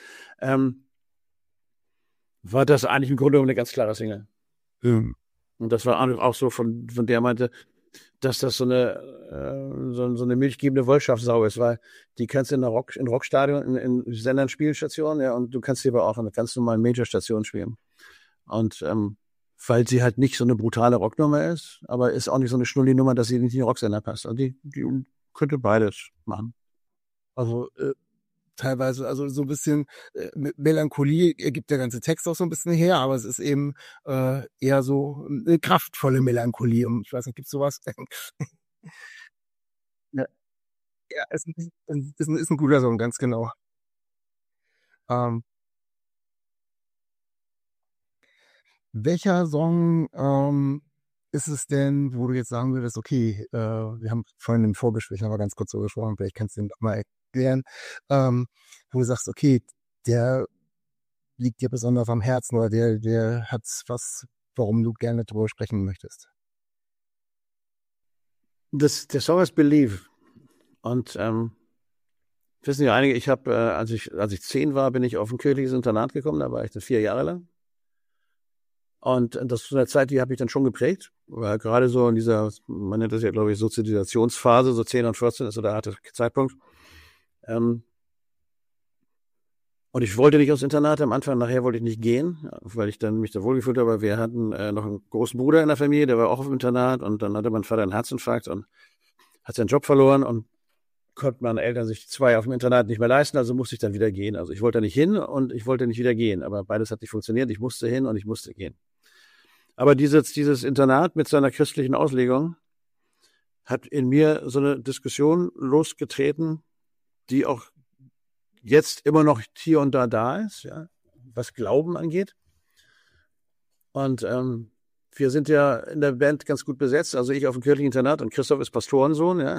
war das eigentlich im Grunde eine ganz klare Single. Und das war auch so, von der meinte, dass das so eine milchgebende Wollschaftsau ist, weil die kannst du in Rockstadion, in Sendern, Spielstationen, ja, und du kannst sie aber auch in einer ganz normalen Major-Station spielen. Und weil sie halt nicht so eine brutale Rocknummer ist, aber ist auch nicht so eine Schnulli-Nummer, dass sie nicht in den Rocksender passt. Also die könnte beides machen. Also teilweise, also so ein bisschen mit Melancholie gibt der ganze Text auch so ein bisschen her, aber es ist eben eher so eine kraftvolle Melancholie. Und ich weiß nicht, gibt's sowas? Ja, ja, ist ein guter Song, ganz genau. Ähm, Welcher Song ist es denn, wo du jetzt sagen würdest, okay, wir haben vorhin im Vorgespräch noch mal ganz kurz so gesprochen, vielleicht kannst du den doch mal erklären, wo du sagst, okay, der liegt dir besonders am Herzen oder der hat was, warum du gerne drüber sprechen möchtest. Der Song heißt Believe. Und wissen ja einige, ich habe, als ich 10 war, bin ich auf ein kirchliches Internat gekommen, da war ich dann 4 Jahre lang. Und das zu einer Zeit, die habe ich dann schon geprägt, weil gerade so in dieser, man nennt das ja, glaube ich, Sozialisationsphase, so 10 und 14 ist so der harte Zeitpunkt. Und ich wollte nicht aufs Internat am Anfang, nachher wollte ich nicht gehen, weil ich dann mich da wohlgefühlt habe. Aber wir hatten noch einen großen Bruder in der Familie, der war auch auf dem Internat und dann hatte mein Vater einen Herzinfarkt und hat seinen Job verloren und konnte meine Eltern sich 2 auf dem Internat nicht mehr leisten, also musste ich dann wieder gehen. Also ich wollte da nicht hin und ich wollte nicht wieder gehen, aber beides hat nicht funktioniert. Ich musste hin und ich musste gehen. Aber dieses Internat mit seiner christlichen Auslegung hat in mir so eine Diskussion losgetreten, die auch jetzt immer noch hier und da ist, ja, was Glauben angeht. Und wir sind ja in der Band ganz gut besetzt. Also ich auf dem kirchlichen Internat und Christoph ist Pastorensohn, ja.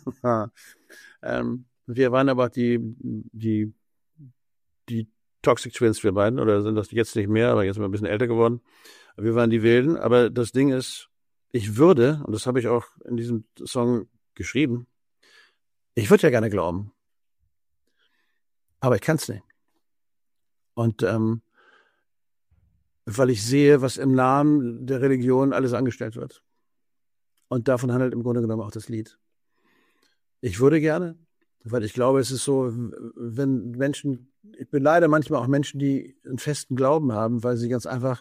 Wir waren aber die Toxic Twins, wir beiden, oder sind das jetzt nicht mehr, aber jetzt sind wir ein bisschen älter geworden. Wir waren die Wilden, aber das Ding ist, ich würde, und das habe ich auch in diesem Song geschrieben, ich würde ja gerne glauben, aber ich kann es nicht. Und weil ich sehe, was im Namen der Religion alles angestellt wird. Und davon handelt im Grunde genommen auch das Lied. Ich würde gerne, weil ich glaube, es ist so, wenn Menschen, ich beneide manchmal auch Menschen, die einen festen Glauben haben, weil sie ganz einfach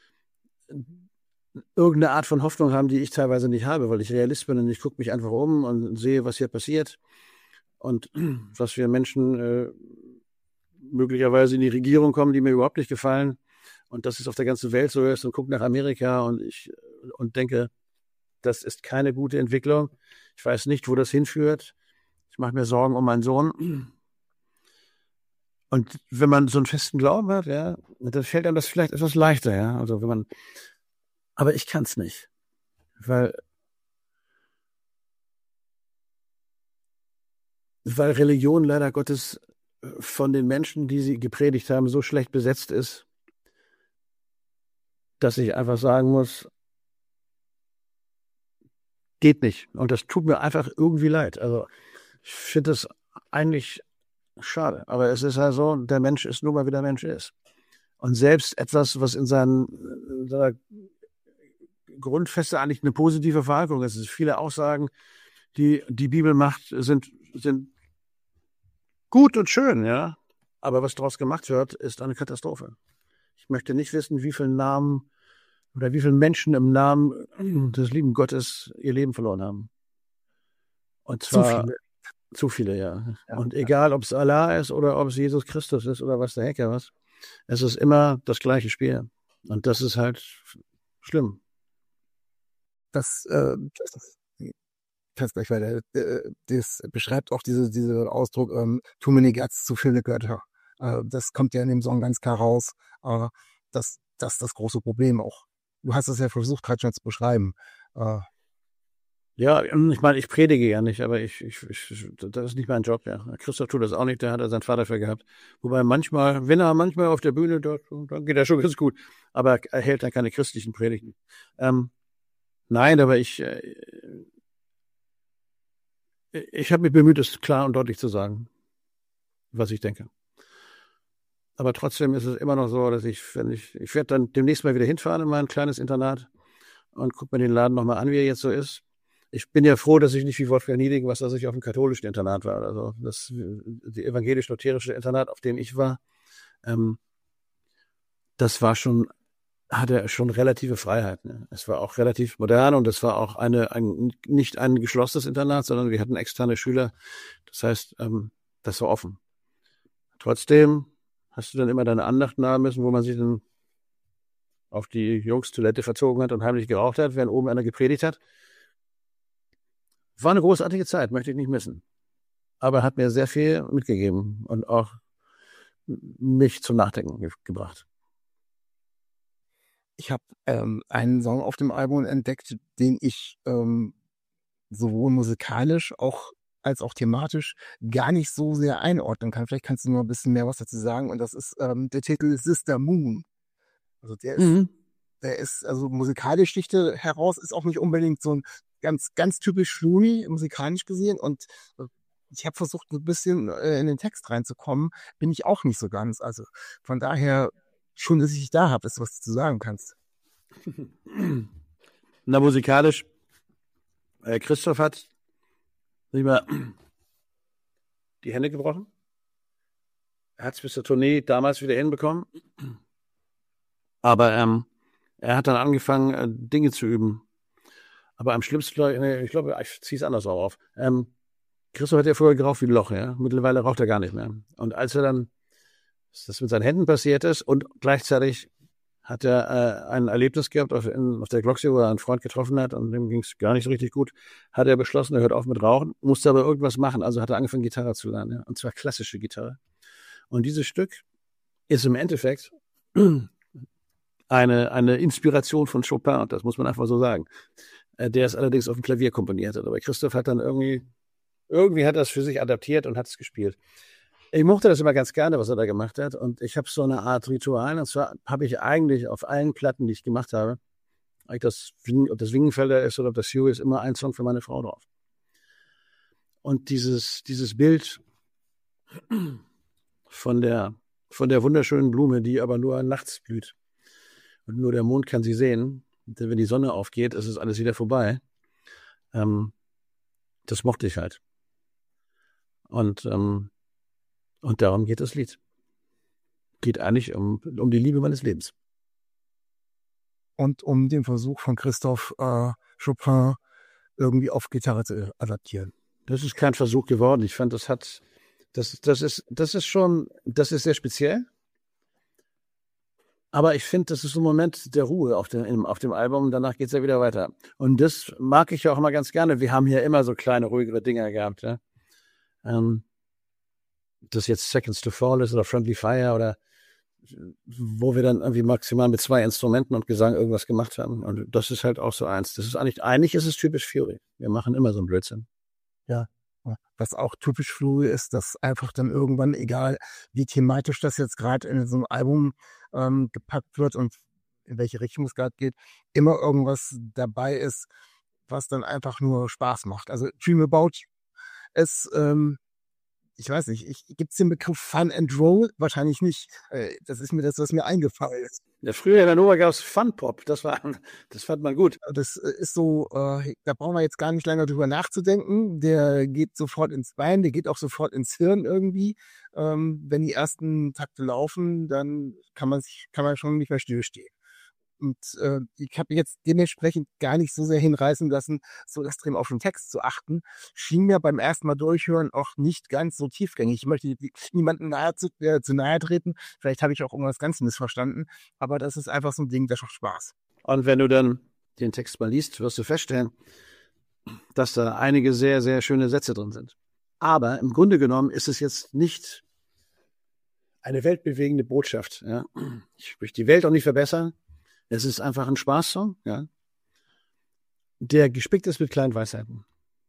irgendeine Art von Hoffnung haben, die ich teilweise nicht habe, weil ich Realist bin und ich gucke mich einfach um und sehe, was hier passiert und was wir Menschen möglicherweise in die Regierung kommen, die mir überhaupt nicht gefallen und dass es auf der ganzen Welt so ist und gucke nach Amerika und denke, das ist keine gute Entwicklung. Ich weiß nicht, wo das hinführt. Ich mache mir Sorgen um meinen Sohn. Und wenn man so einen festen Glauben hat, ja, dann fällt einem das vielleicht etwas leichter, ja. Also wenn man, aber ich kann es nicht, weil Religion leider Gottes von den Menschen, die sie gepredigt haben, so schlecht besetzt ist, dass ich einfach sagen muss, geht nicht. Und das tut mir einfach irgendwie leid. Also ich finde das eigentlich schade. Aber es ist halt so, der Mensch ist nur mal, wie der Mensch ist. Und selbst etwas, was in seiner Grundfeste eigentlich eine positive Verankerung ist. Es sind viele Aussagen, die die Bibel macht, sind gut und schön, ja. Aber was daraus gemacht wird, ist eine Katastrophe. Ich möchte nicht wissen, wie viele Namen oder wie viele Menschen im Namen des lieben Gottes ihr Leben verloren haben. Und zwar zu viele, ja. Und egal, ob es Allah ist oder ob es Jesus Christus ist oder was der Henker was, es ist immer das gleiche Spiel. Und das ist halt schlimm. Das kannst gleich weiter. Das beschreibt auch diese Ausdruck, too many gods, zu viele Götter. Das kommt ja in dem Song ganz klar raus. Das ist das große Problem auch. Du hast es ja versucht, gerade schon zu beschreiben. Ja, ich meine, ich predige ja nicht, aber das ist nicht mein Job, ja. Christoph tut das auch nicht, der hat seinen Vater dafür gehabt. Wobei wenn er manchmal auf der Bühne dort, dann geht er schon ganz gut. Aber er hält dann keine christlichen Predigten. Nein, aber ich habe mich bemüht, es klar und deutlich zu sagen, was ich denke. Aber trotzdem ist es immer noch so, dass ich werde dann demnächst mal wieder hinfahren in mein kleines Internat und gucke mir den Laden nochmal an, wie er jetzt so ist. Ich bin ja froh, dass ich nicht wie Wolfgang Niedecken, was dass ich auf dem katholischen Internat war. Also die evangelisch-lutherische Internat, auf dem ich war, das war hatte schon relative Freiheit. Ne? Es war auch relativ modern und es war auch nicht ein geschlossenes Internat, sondern wir hatten externe Schüler. Das heißt, das war offen. Trotzdem hast du dann immer deine Andacht nahen müssen, wo man sich dann auf die Jungs-Toilette verzogen hat und heimlich geraucht hat, während oben einer gepredigt hat. War eine großartige Zeit, möchte ich nicht missen. Aber hat mir sehr viel mitgegeben und auch mich zum Nachdenken gebracht. Ich habe einen Song auf dem Album entdeckt, den ich sowohl musikalisch als auch thematisch gar nicht so sehr einordnen kann. Vielleicht kannst du nur ein bisschen mehr was dazu sagen. Und das ist der Titel Sister Moon. Also der ist also musikalisch Dichte heraus, ist auch nicht unbedingt so ein ganz typisch Flumi, musikalisch gesehen. Und ich habe versucht, ein bisschen in den Text reinzukommen, bin ich auch nicht so ganz. Also von daher, schon, dass ich dich da habe, ist was du sagen kannst. Na, musikalisch, Christoph hat lieber die Hände gebrochen. Er hat es bis zur Tournee damals wieder hinbekommen. Aber er hat dann angefangen, Dinge zu üben. Aber am schlimmsten, ich glaube, ich ziehe es anders auch auf. Christoph hat ja früher geraucht wie ein Loch, ja. Mittlerweile raucht er gar nicht mehr. Und als er dann, das mit seinen Händen passiert ist und gleichzeitig hat er ein Erlebnis gehabt auf der Glocksee, wo er einen Freund getroffen hat und dem ging es gar nicht so richtig gut, hat er beschlossen, er hört auf mit Rauchen, musste aber irgendwas machen. Also hat er angefangen, Gitarre zu lernen, ja. Und zwar klassische Gitarre. Und dieses Stück ist im Endeffekt eine Inspiration von Chopin, das muss man einfach so sagen. Der es allerdings auf dem Klavier komponiert hat. Aber Christoph hat dann irgendwie hat er es für sich adaptiert und hat es gespielt. Ich mochte das immer ganz gerne, was er da gemacht hat. Und ich habe so eine Art Ritual. Und zwar habe ich eigentlich auf allen Platten, die ich gemacht habe, ob das Wingenfelder ist oder ob das Hugh ist, immer ein Song für meine Frau drauf. Und dieses Bild von der wunderschönen Blume, die aber nur nachts blüht und nur der Mond kann sie sehen, denn wenn die Sonne aufgeht, ist es alles wieder vorbei. Das mochte ich halt. Und darum geht das Lied. Geht eigentlich um die Liebe meines Lebens. Und um den Versuch von Christoph Chopin irgendwie auf Gitarre zu adaptieren. Das ist kein Versuch geworden. Ich fand, das ist sehr speziell. Aber ich finde, das ist so ein Moment der Ruhe auf dem Album. Danach geht es ja wieder weiter. Und das mag ich ja auch immer ganz gerne. Wir haben hier immer so kleine, ruhigere Dinger gehabt. Ja? Das jetzt Seconds to Fall ist oder Friendly Fire oder wo wir dann irgendwie maximal mit 2 Instrumenten und Gesang irgendwas gemacht haben. Und das ist halt auch so eins. Das ist eigentlich ist es typisch Fury. Wir machen immer so einen Blödsinn. Ja. Was auch typisch Fury ist, dass einfach dann irgendwann, egal wie thematisch das jetzt gerade in so einem Album gepackt wird und in welche Richtung es gerade geht, immer irgendwas dabei ist, was dann einfach nur Spaß macht. Also Dream About ist, ich weiß nicht, gibt es den Begriff Fun and Roll? Wahrscheinlich nicht. Das ist mir das, was mir eingefallen ist. Ja, früher in der Nova gab es Fun Pop, das fand man gut. Das ist so, da brauchen wir jetzt gar nicht lange drüber nachzudenken. Der geht sofort ins Bein, der geht auch sofort ins Hirn irgendwie. Wenn die ersten Takte laufen, dann kann man schon nicht mehr stillstehen. Und ich habe jetzt dementsprechend gar nicht so sehr hinreißen lassen, so extrem auf den Text zu achten. Schien mir beim ersten Mal durchhören auch nicht ganz so tiefgängig. Ich möchte niemandem zu nahe treten. Vielleicht habe ich auch irgendwas ganz missverstanden. Aber das ist einfach so ein Ding, das macht Spaß. Und wenn du dann den Text mal liest, wirst du feststellen, dass da einige sehr, sehr schöne Sätze drin sind. Aber im Grunde genommen ist es jetzt nicht eine weltbewegende Botschaft. Ja? Ich möchte die Welt auch nicht verbessern. Es ist einfach ein Spaßsong, ja, der gespickt ist mit kleinen Weisheiten.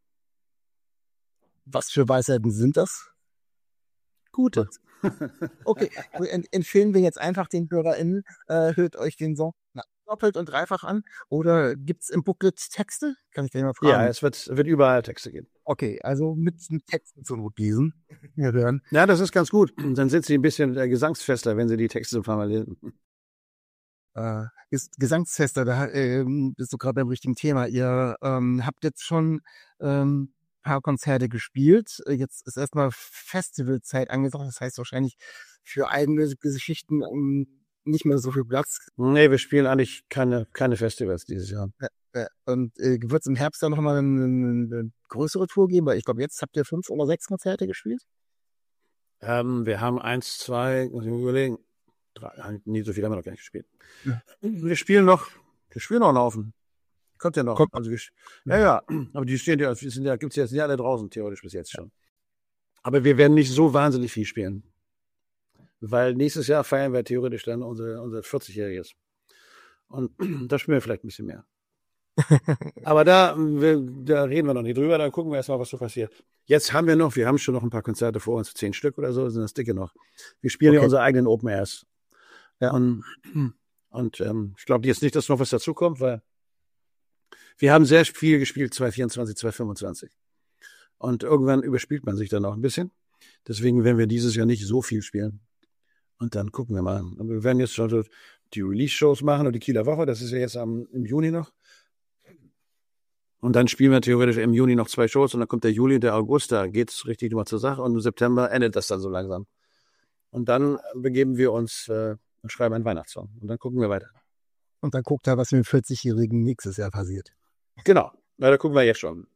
Was für Weisheiten sind das? Gute. Okay, empfehlen wir jetzt einfach den HörerInnen, hört euch den Song doppelt und dreifach an. Oder gibt es im Booklet Texte? Kann ich gleich mal fragen. Ja, es wird überall Texte geben. Okay, also mit Texten zu Not lesen. Wir hören. Ja, das ist ganz gut. Dann sind sie ein bisschen gesangsfester, wenn sie die Texte so ein paar Mal lesen. Gesangsfester, da bist du gerade beim richtigen Thema. Ihr habt jetzt schon ein paar Konzerte gespielt. Jetzt ist erstmal Festivalzeit angesagt. Das heißt wahrscheinlich für eigene Geschichten nicht mehr so viel Platz. Nee, wir spielen eigentlich keine Festivals dieses Jahr. Und wird es im Herbst dann nochmal eine größere Tour geben? Weil ich glaube, jetzt habt ihr 5 oder 6 Konzerte gespielt? Wir haben 1, 2, muss ich mir überlegen. 3, nie so viel haben wir noch gar nicht gespielt. Ja. Wir spielen noch einen Haufen. Kommt ja noch. Kommt. Also ja, aber die stehen ja, gibt's jetzt nicht alle draußen, theoretisch bis jetzt schon. Aber wir werden nicht so wahnsinnig viel spielen. Weil nächstes Jahr feiern wir theoretisch dann unser 40-Jähriges. Und da spielen wir vielleicht ein bisschen mehr. Aber da reden wir noch nicht drüber, dann gucken wir erstmal, was so passiert. Jetzt haben wir schon noch ein paar Konzerte vor uns, 10 Stück oder so, sind das dicke noch. Wir spielen ja unsere eigenen Open Airs. Ja. Und ich glaube jetzt nicht, dass noch was dazukommt, weil wir haben sehr viel gespielt, 2024, 2025. Und irgendwann überspielt man sich dann auch ein bisschen. Deswegen werden wir dieses Jahr nicht so viel spielen. Und dann gucken wir mal. Und wir werden jetzt schon so die Release-Shows machen und die Kieler Woche, das ist ja jetzt im Juni noch. Und dann spielen wir theoretisch im Juni noch 2 Shows und dann kommt der Juli und der August, da geht's richtig nochmal zur Sache und im September endet das dann so langsam. Und dann begeben wir uns und schreiben einen Weihnachtssong und dann gucken wir weiter. Und dann guckt er, was mit dem 40-Jährigen nächstes Jahr passiert. Genau, da gucken wir jetzt schon.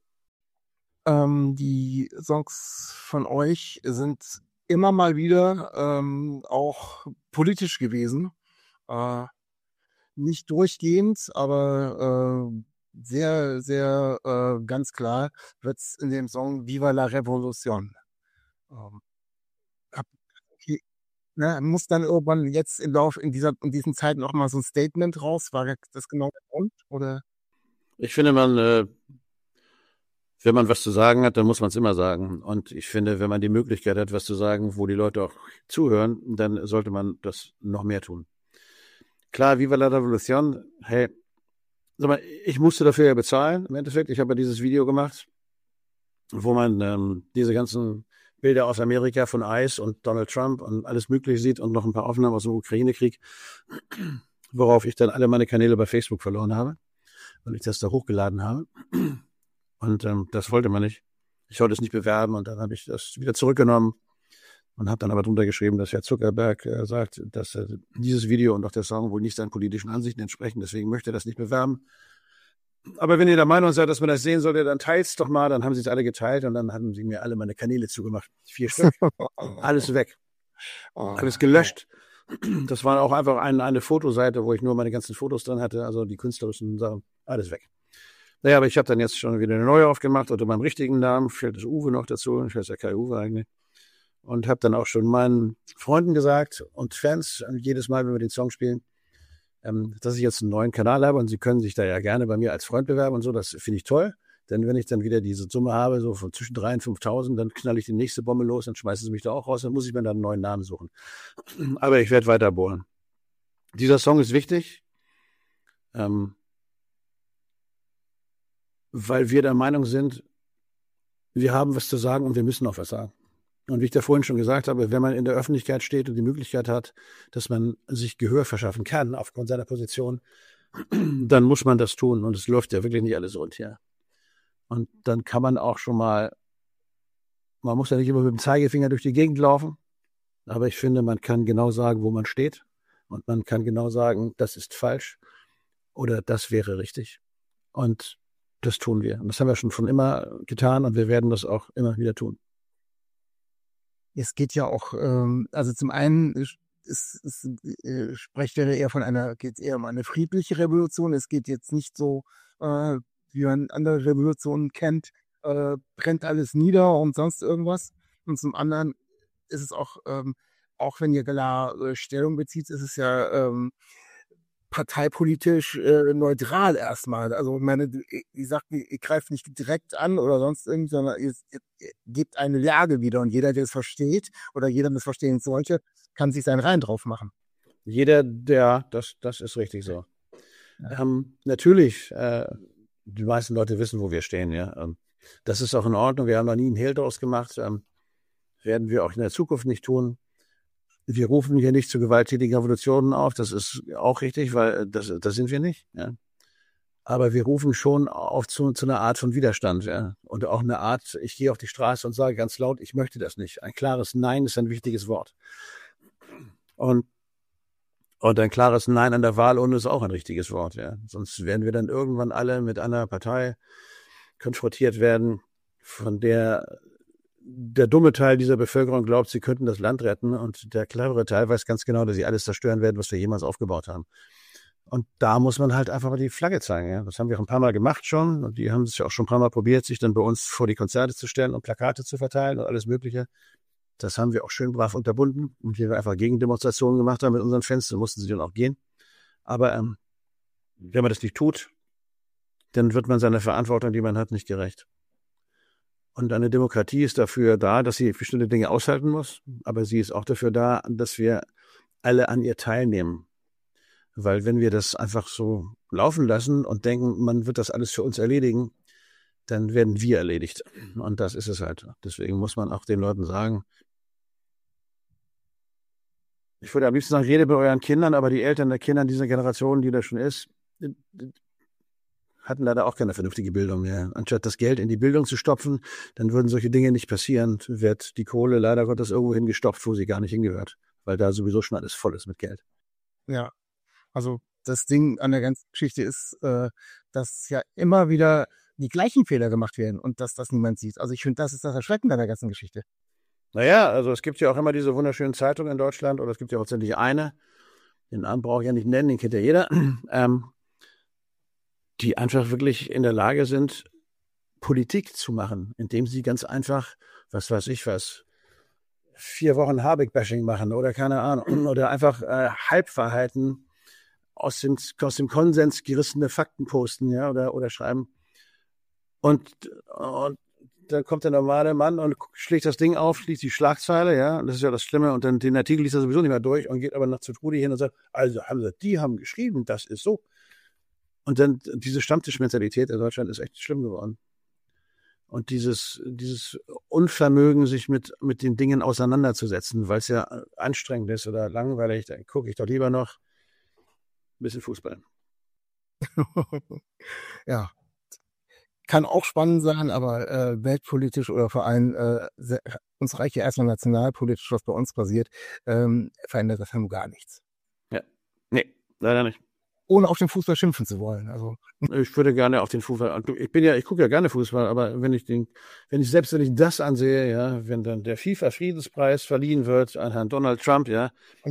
Die Songs von euch sind immer mal wieder auch politisch gewesen. Nicht durchgehend, aber sehr, sehr ganz klar wird es in dem Song Viva la Revolution. Muss dann irgendwann jetzt in diesen Zeiten noch mal so ein Statement raus? War das genau der Grund? Oder? Ich finde, wenn man was zu sagen hat, dann muss man es immer sagen. Und ich finde, wenn man die Möglichkeit hat, was zu sagen, wo die Leute auch zuhören, dann sollte man das noch mehr tun. Klar, Viva la Revolution, hey, sag mal, ich musste dafür ja bezahlen, im Endeffekt. Ich habe ja dieses Video gemacht, wo man diese ganzen Bilder aus Amerika von ICE und Donald Trump und alles Mögliche sieht und noch ein paar Aufnahmen aus dem Ukraine-Krieg, worauf ich dann alle meine Kanäle bei Facebook verloren habe, weil ich das da hochgeladen habe. Und das wollte man nicht. Ich wollte es nicht bewerben und dann habe ich das wieder zurückgenommen und habe dann aber drunter geschrieben, dass Herr Zuckerberg sagt, dass dieses Video und auch der Song wohl nicht seinen politischen Ansichten entsprechen, deswegen möchte er das nicht bewerben. Aber wenn ihr der Meinung seid, dass man das sehen sollte, dann teilt's doch mal. Dann haben sie es alle geteilt und dann haben sie mir alle meine Kanäle zugemacht. 4 Stück. Alles weg. Alles gelöscht. Das war auch einfach eine Fotoseite, wo ich nur meine ganzen Fotos drin hatte, also die künstlerischen Sachen. Alles weg. Naja, aber ich habe dann jetzt schon wieder eine neue aufgemacht unter meinem richtigen Namen. Fehlt das Uwe noch dazu. Ich heiße ja Kai Uwe eigentlich. Und habe dann auch schon meinen Freunden gesagt und Fans, jedes Mal, wenn wir den Song spielen, dass ich jetzt einen neuen Kanal habe und sie können sich da ja gerne bei mir als Freund bewerben und so. Das finde ich toll. Denn wenn ich dann wieder diese Summe habe, so von zwischen 3.000 und 5.000, dann knalle ich die nächste Bombe los, dann schmeißen sie mich da auch raus, dann muss ich mir dann einen neuen Namen suchen. Aber ich werde weiter bohren. Dieser Song ist wichtig, weil wir der Meinung sind, wir haben was zu sagen und wir müssen auch was sagen. Und wie ich da vorhin schon gesagt habe, wenn man in der Öffentlichkeit steht und die Möglichkeit hat, dass man sich Gehör verschaffen kann aufgrund seiner Position, dann muss man das tun. Und es läuft ja wirklich nicht alles rund hier. Und dann kann man auch schon mal, man muss ja nicht immer mit dem Zeigefinger durch die Gegend laufen, aber ich finde, man kann genau sagen, wo man steht. Und man kann genau sagen, das ist falsch oder das wäre richtig. Und das tun wir. Und das haben wir schon immer getan und wir werden das auch immer wieder tun. Es geht ja auch, also zum einen spricht er eher geht es eher um eine friedliche Revolution. Es geht jetzt nicht so, wie man andere Revolutionen kennt, brennt alles nieder und sonst irgendwas. Und zum anderen ist es auch wenn ihr klar Stellung bezieht, ist es ja parteipolitisch neutral erstmal. Also ich meine, ihr sagt, ihr greift nicht direkt an oder sonst irgendwie, sondern ihr gebt eine Lage wieder und jeder, der es versteht oder jeder, der es verstehen sollte, kann sich seinen Reim drauf machen. Das ist richtig so. Ja. Natürlich, die meisten Leute wissen, wo wir stehen. Ja, das ist auch in Ordnung. Wir haben noch nie einen Hehl draus gemacht. Werden wir auch in der Zukunft nicht tun. Wir rufen hier nicht zu gewalttätigen Revolutionen auf. Das ist auch richtig, weil das sind wir nicht. Ja. Aber wir rufen schon auf zu einer Art von Widerstand. Ja. Und auch eine Art, ich gehe auf die Straße und sage ganz laut, ich möchte das nicht. Ein klares Nein ist ein wichtiges Wort. Und ein klares Nein an der Wahlurne ist auch ein richtiges Wort. Ja. Sonst werden wir dann irgendwann alle mit einer Partei konfrontiert werden, von der der dumme Teil dieser Bevölkerung glaubt, sie könnten das Land retten und der clevere Teil weiß ganz genau, dass sie alles zerstören werden, was wir jemals aufgebaut haben. Und da muss man halt einfach mal die Flagge zeigen. Ja? Das haben wir auch ein paar Mal gemacht schon und die haben es ja auch schon ein paar Mal probiert, sich dann bei uns vor die Konzerte zu stellen und Plakate zu verteilen und alles Mögliche. Das haben wir auch schön brav unterbunden und hier einfach Gegendemonstrationen gemacht haben mit unseren Fans, dann mussten sie dann auch gehen. Aber wenn man das nicht tut, dann wird man seiner Verantwortung, die man hat, nicht gerecht. Und eine Demokratie ist dafür da, dass sie bestimmte Dinge aushalten muss, aber sie ist auch dafür da, dass wir alle an ihr teilnehmen. Weil wenn wir das einfach so laufen lassen und denken, man wird das alles für uns erledigen, dann werden wir erledigt. Und das ist es halt. Deswegen muss man auch den Leuten sagen, ich würde am liebsten sagen, redet mit euren Kindern, aber die Eltern der Kinder dieser Generation, die da schon ist, hatten leider auch keine vernünftige Bildung mehr. Anstatt das Geld in die Bildung zu stopfen, dann würden solche Dinge nicht passieren. Wird die Kohle leider Gottes irgendwo hingestopft, wo sie gar nicht hingehört, weil da sowieso schon alles voll ist mit Geld. Ja, also das Ding an der ganzen Geschichte ist, dass ja immer wieder die gleichen Fehler gemacht werden und dass das niemand sieht. Also ich finde, das ist das Erschreckende an der ganzen Geschichte. Naja, also es gibt ja auch immer diese wunderschönen Zeitungen in Deutschland, oder es gibt ja auch tatsächlich eine, den Namen brauche ich ja nicht nennen, den kennt ja jeder, die einfach wirklich in der Lage sind, Politik zu machen, indem sie ganz einfach, was weiß ich was, 4 Wochen Habeck-Bashing machen oder keine Ahnung, oder einfach Halbwahrheiten aus dem Konsens gerissene Fakten posten, ja, oder schreiben. Und dann kommt der normale Mann und schlägt das Ding auf, schließt die Schlagzeile, ja, und das ist ja das Schlimme, und dann den Artikel liest er sowieso nicht mehr durch und geht aber nach zu Trudi hin und sagt, also die haben geschrieben, das ist so. Und dann diese Stammtischmentalität in Deutschland ist echt schlimm geworden. Und dieses Unvermögen, sich mit den Dingen auseinanderzusetzen, weil es ja anstrengend ist oder langweilig, dann gucke ich doch lieber noch ein bisschen Fußball. Ja, kann auch spannend sein, aber weltpolitisch oder vor allem uns reicht ja erstmal nationalpolitisch, was bei uns passiert, verändert das ja nur gar nichts. Ja, nee, leider nicht. Ohne auf den Fußball schimpfen zu wollen. Also ich würde gerne auf den Fußball. Ich gucke ja gerne Fußball, aber wenn ich das ansehe, ja, wenn dann der FIFA-Friedenspreis verliehen wird an Herrn Donald Trump, ja,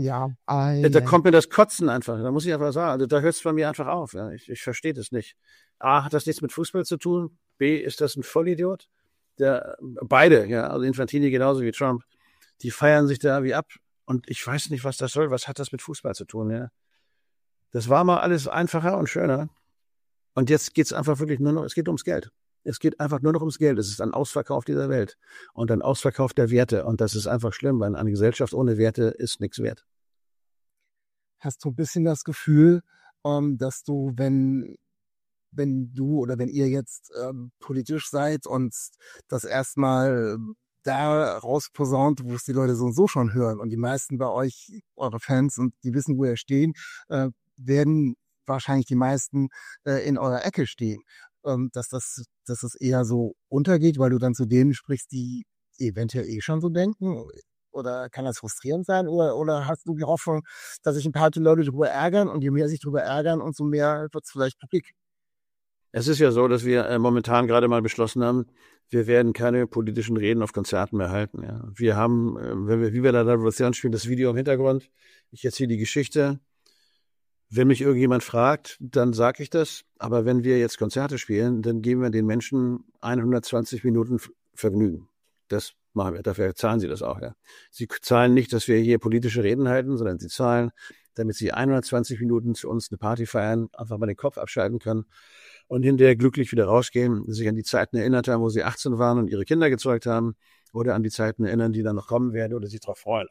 da kommt mir das Kotzen einfach. Da muss ich einfach sagen, also da hört es bei mir einfach auf. Ja. Ich verstehe das nicht. A, hat das nichts mit Fußball zu tun. B, ist das ein Vollidiot. Beide, ja, also Infantini genauso wie Trump, die feiern sich da wie ab. Und ich weiß nicht, was das soll. Was hat das mit Fußball zu tun, ja? Das war mal alles einfacher und schöner. Und jetzt geht es einfach wirklich nur noch, es geht ums Geld. Es geht einfach nur noch ums Geld. Es ist ein Ausverkauf dieser Welt und ein Ausverkauf der Werte. Und das ist einfach schlimm, weil eine Gesellschaft ohne Werte ist nichts wert. Hast du ein bisschen das Gefühl, dass du, wenn du oder wenn ihr jetzt politisch seid und das erstmal da rausposaunt, wo es die Leute so und so schon hören und die meisten bei euch, eure Fans, und die wissen, wo ihr stehen, werden wahrscheinlich die meisten in eurer Ecke stehen. Dass das eher so untergeht, weil du dann zu denen sprichst, die eventuell schon so denken? Oder kann das frustrierend sein? Oder hast du die Hoffnung, dass sich ein paar Leute darüber ärgern und je mehr sich darüber ärgern, umso mehr wird es vielleicht publik? Es ist ja so, dass wir momentan gerade mal beschlossen haben, wir werden keine politischen Reden auf Konzerten mehr halten. Ja. Wir haben, wie wir da Revolution spielen, das Video im Hintergrund. Ich erzähle die Geschichte. Wenn mich irgendjemand fragt, dann sage ich das. Aber wenn wir jetzt Konzerte spielen, dann geben wir den Menschen 120 Minuten Vergnügen. Das machen wir. Dafür zahlen sie das auch. Ja. Sie zahlen nicht, dass wir hier politische Reden halten, sondern sie zahlen, damit sie 120 Minuten zu uns eine Party feiern, einfach mal den Kopf abschalten können und hinterher glücklich wieder rausgehen, sich an die Zeiten erinnert haben, wo sie 18 waren und ihre Kinder gezeugt haben, oder an die Zeiten erinnern, die dann noch kommen werden oder sich darauf freuen.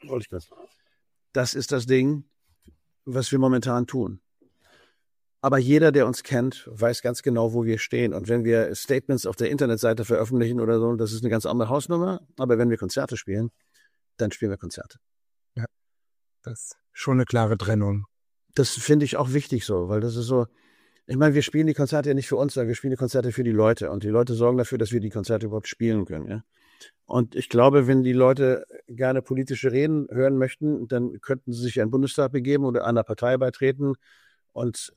Das ist das Ding, was wir momentan tun. Aber jeder, der uns kennt, weiß ganz genau, wo wir stehen. Und wenn wir Statements auf der Internetseite veröffentlichen oder so, das ist eine ganz andere Hausnummer. Aber wenn wir Konzerte spielen, dann spielen wir Konzerte. Ja, das ist schon eine klare Trennung. Das finde ich auch wichtig so, weil das ist so, ich meine, wir spielen die Konzerte ja nicht für uns, sondern wir spielen die Konzerte für die Leute. Und die Leute sorgen dafür, dass wir die Konzerte überhaupt spielen können. Ja? Und ich glaube, wenn die Leute gerne politische Reden hören möchten, dann könnten sie sich in den Bundestag begeben oder einer Partei beitreten und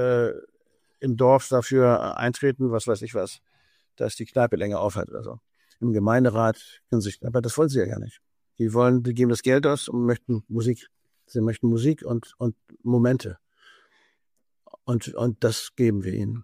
im Dorf dafür eintreten, was weiß ich was, dass die Kneipe länger aufhat oder so. im Gemeinderat, aber das wollen sie ja gar nicht. Die geben das Geld aus und möchten Musik. Sie möchten Musik und Momente. Und das geben wir ihnen.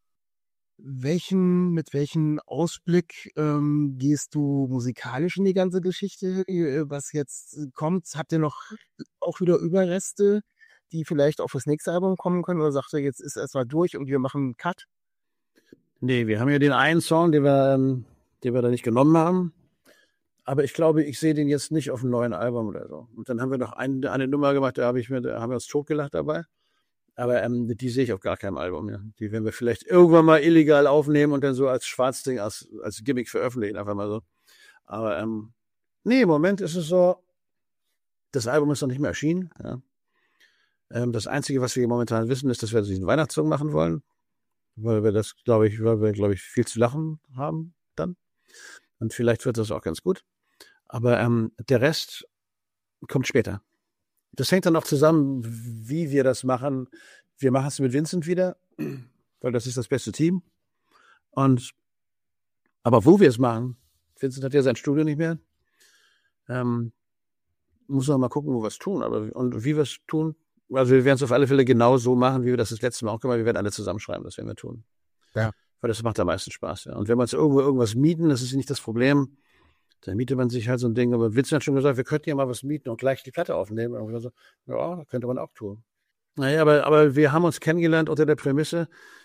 Mit welchem Ausblick gehst du musikalisch in die ganze Geschichte, was jetzt kommt? Habt ihr noch auch wieder Überreste, die vielleicht auch fürs nächste Album kommen können? Oder sagt ihr, jetzt ist erstmal durch und wir machen einen Cut? Nee, wir haben ja den einen Song, den wir da nicht genommen haben. Aber ich glaube, ich sehe den jetzt nicht auf einem neuen Album oder so. Und dann haben wir noch eine Nummer gemacht, da haben wir uns totgelacht dabei. Aber die sehe ich auf gar keinem Album mehr. Die werden wir vielleicht irgendwann mal illegal aufnehmen und dann so als Schwarzding, als Gimmick veröffentlichen, einfach mal so. Aber nee, im Moment ist es so, das Album ist noch nicht mehr erschienen. Ja. Das Einzige, was wir momentan wissen, ist, dass wir diesen Weihnachtssong machen wollen. Weil wir, glaube ich, viel zu lachen haben dann. Und vielleicht wird das auch ganz gut. Aber der Rest kommt später. Das hängt dann auch zusammen, wie wir das machen. Wir machen es mit Vincent wieder, weil das ist das beste Team. Aber wo wir es machen, Vincent hat ja sein Studio nicht mehr, muss man mal gucken, wo wir es tun. Und wie wir es tun, also wir werden es auf alle Fälle genau so machen, wie wir das letzte Mal auch gemacht haben. Wir werden alle zusammenschreiben, das werden wir tun. Ja. Weil das macht am meisten Spaß. Ja. Und wenn wir uns irgendwas mieten, das ist nicht das Problem. Dann mietet man sich halt so ein Ding. Aber Vincent hat schon gesagt, wir könnten ja mal was mieten und gleich die Platte aufnehmen. Und wir so, ja, könnte man auch tun. Naja, aber wir haben uns kennengelernt unter der Prämisse.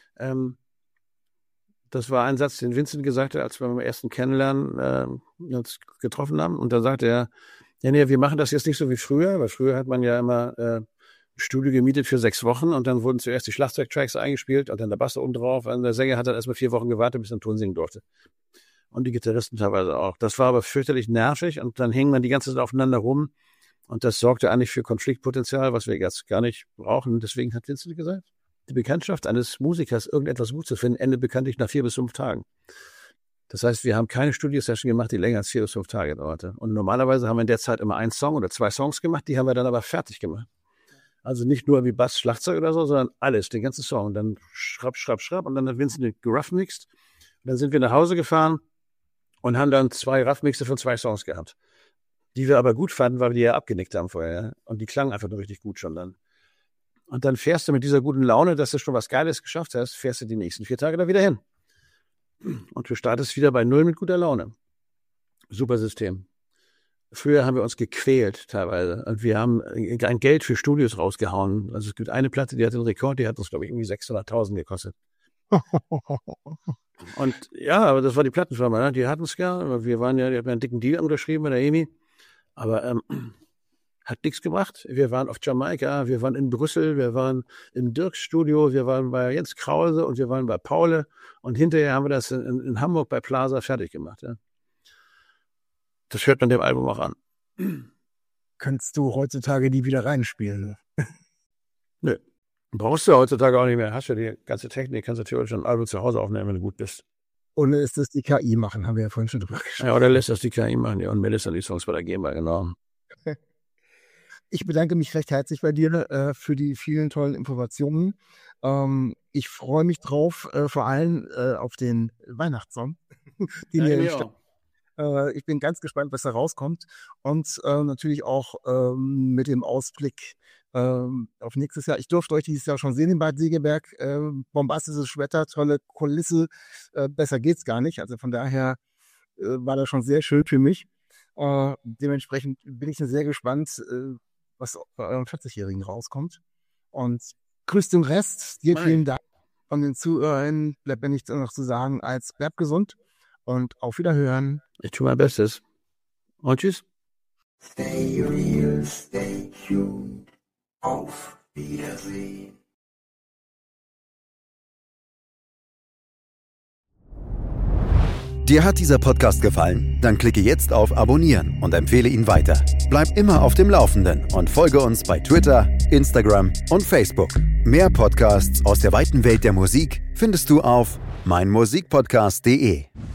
Das war ein Satz, den Vincent gesagt hat, als wir beim ersten Kennenlernen uns getroffen haben. Und da sagte er, ja, wir machen das jetzt nicht so wie früher. Weil früher hat man ja immer ein Studio gemietet für 6 Wochen. Und dann wurden zuerst die Schlagzeugtracks eingespielt und dann der Bass oben drauf. Und der Sänger hat dann erstmal 4 Wochen gewartet, bis er einen Ton singen durfte. Und die Gitarristen teilweise auch. Das war aber fürchterlich nervig und dann hing man die ganze Zeit aufeinander rum und das sorgte eigentlich für Konfliktpotenzial, was wir jetzt gar nicht brauchen. Deswegen hat Vincent gesagt, die Bekanntschaft eines Musikers, irgendetwas gut zu finden, endet bekanntlich nach 4 bis 5 Tagen. Das heißt, wir haben keine Studio-Session gemacht, die länger als 4 bis 5 Tage dauerte. Und normalerweise haben wir in der Zeit immer einen Song oder 2 Songs gemacht, die haben wir dann aber fertig gemacht. Also nicht nur wie Bass, Schlagzeug oder so, sondern alles, den ganzen Song. Und dann schrapp. Und dann hat Vincent den geroughmixed. Und dann sind wir nach Hause gefahren und haben dann 2 Roughmixe von 2 Songs gehabt, die wir aber gut fanden, weil wir die ja abgenickt haben vorher. Ja? Und die klangen einfach nur richtig gut schon dann. Und dann fährst du mit dieser guten Laune, dass du schon was Geiles geschafft hast, fährst du die nächsten 4 Tage da wieder hin. Und du startest wieder bei 0 mit guter Laune. Super System. Früher haben wir uns gequält teilweise. Und wir haben ein Geld für Studios rausgehauen. Also es gibt eine Platte, die hat den Rekord, die hat uns, glaube ich, irgendwie 600.000 gekostet. Und ja, aber das war die Plattenfirma, ne? Die hatten es ja. Die hatten ja einen dicken Deal unterschrieben bei der EMI. Aber hat nichts gebracht. Wir waren auf Jamaika, wir waren in Brüssel, wir waren im Dirks Studio, wir waren bei Jens Krause und wir waren bei Paule. Und hinterher haben wir das in Hamburg bei Plaza fertig gemacht. Ja. Das hört man dem Album auch an. Könntest du heutzutage die wieder reinspielen? Nö. Brauchst du heutzutage auch nicht mehr. Hast ja die ganze Technik, kannst du theoretisch ein Album zu Hause aufnehmen, wenn du gut bist. Oder ist das die KI machen, haben wir ja vorhin schon drüber gesprochen. Ja, oder lässt das die KI machen, ja. Und Melissa die Songs bei der GEMA, genau. Ich bedanke mich recht herzlich bei dir für die vielen tollen Informationen. Ich freue mich drauf, vor allem auf den Weihnachtssong, den ich bin ganz gespannt, was da rauskommt. Und natürlich auch mit dem Ausblick auf nächstes Jahr. Ich durfte euch dieses Jahr schon sehen in Bad Segeberg. Bombastisches Wetter, tolle Kulisse. Besser geht's gar nicht. Also von daher war das schon sehr schön für mich. Dementsprechend bin ich sehr gespannt, was bei eurem 40-Jährigen rauskommt. Und grüß den Rest. Dir vielen Dank. Von den Zuhörern bleibt mir nichts noch zu sagen, als bleibt gesund und auf Wiederhören. Ich tue mein Bestes. Und tschüss. Stay real, stay tuned. Auf Wiedersehen. Dir hat dieser Podcast gefallen? Dann klicke jetzt auf Abonnieren und empfehle ihn weiter. Bleib immer auf dem Laufenden und folge uns bei Twitter, Instagram und Facebook. Mehr Podcasts aus der weiten Welt der Musik findest du auf meinmusikpodcast.de.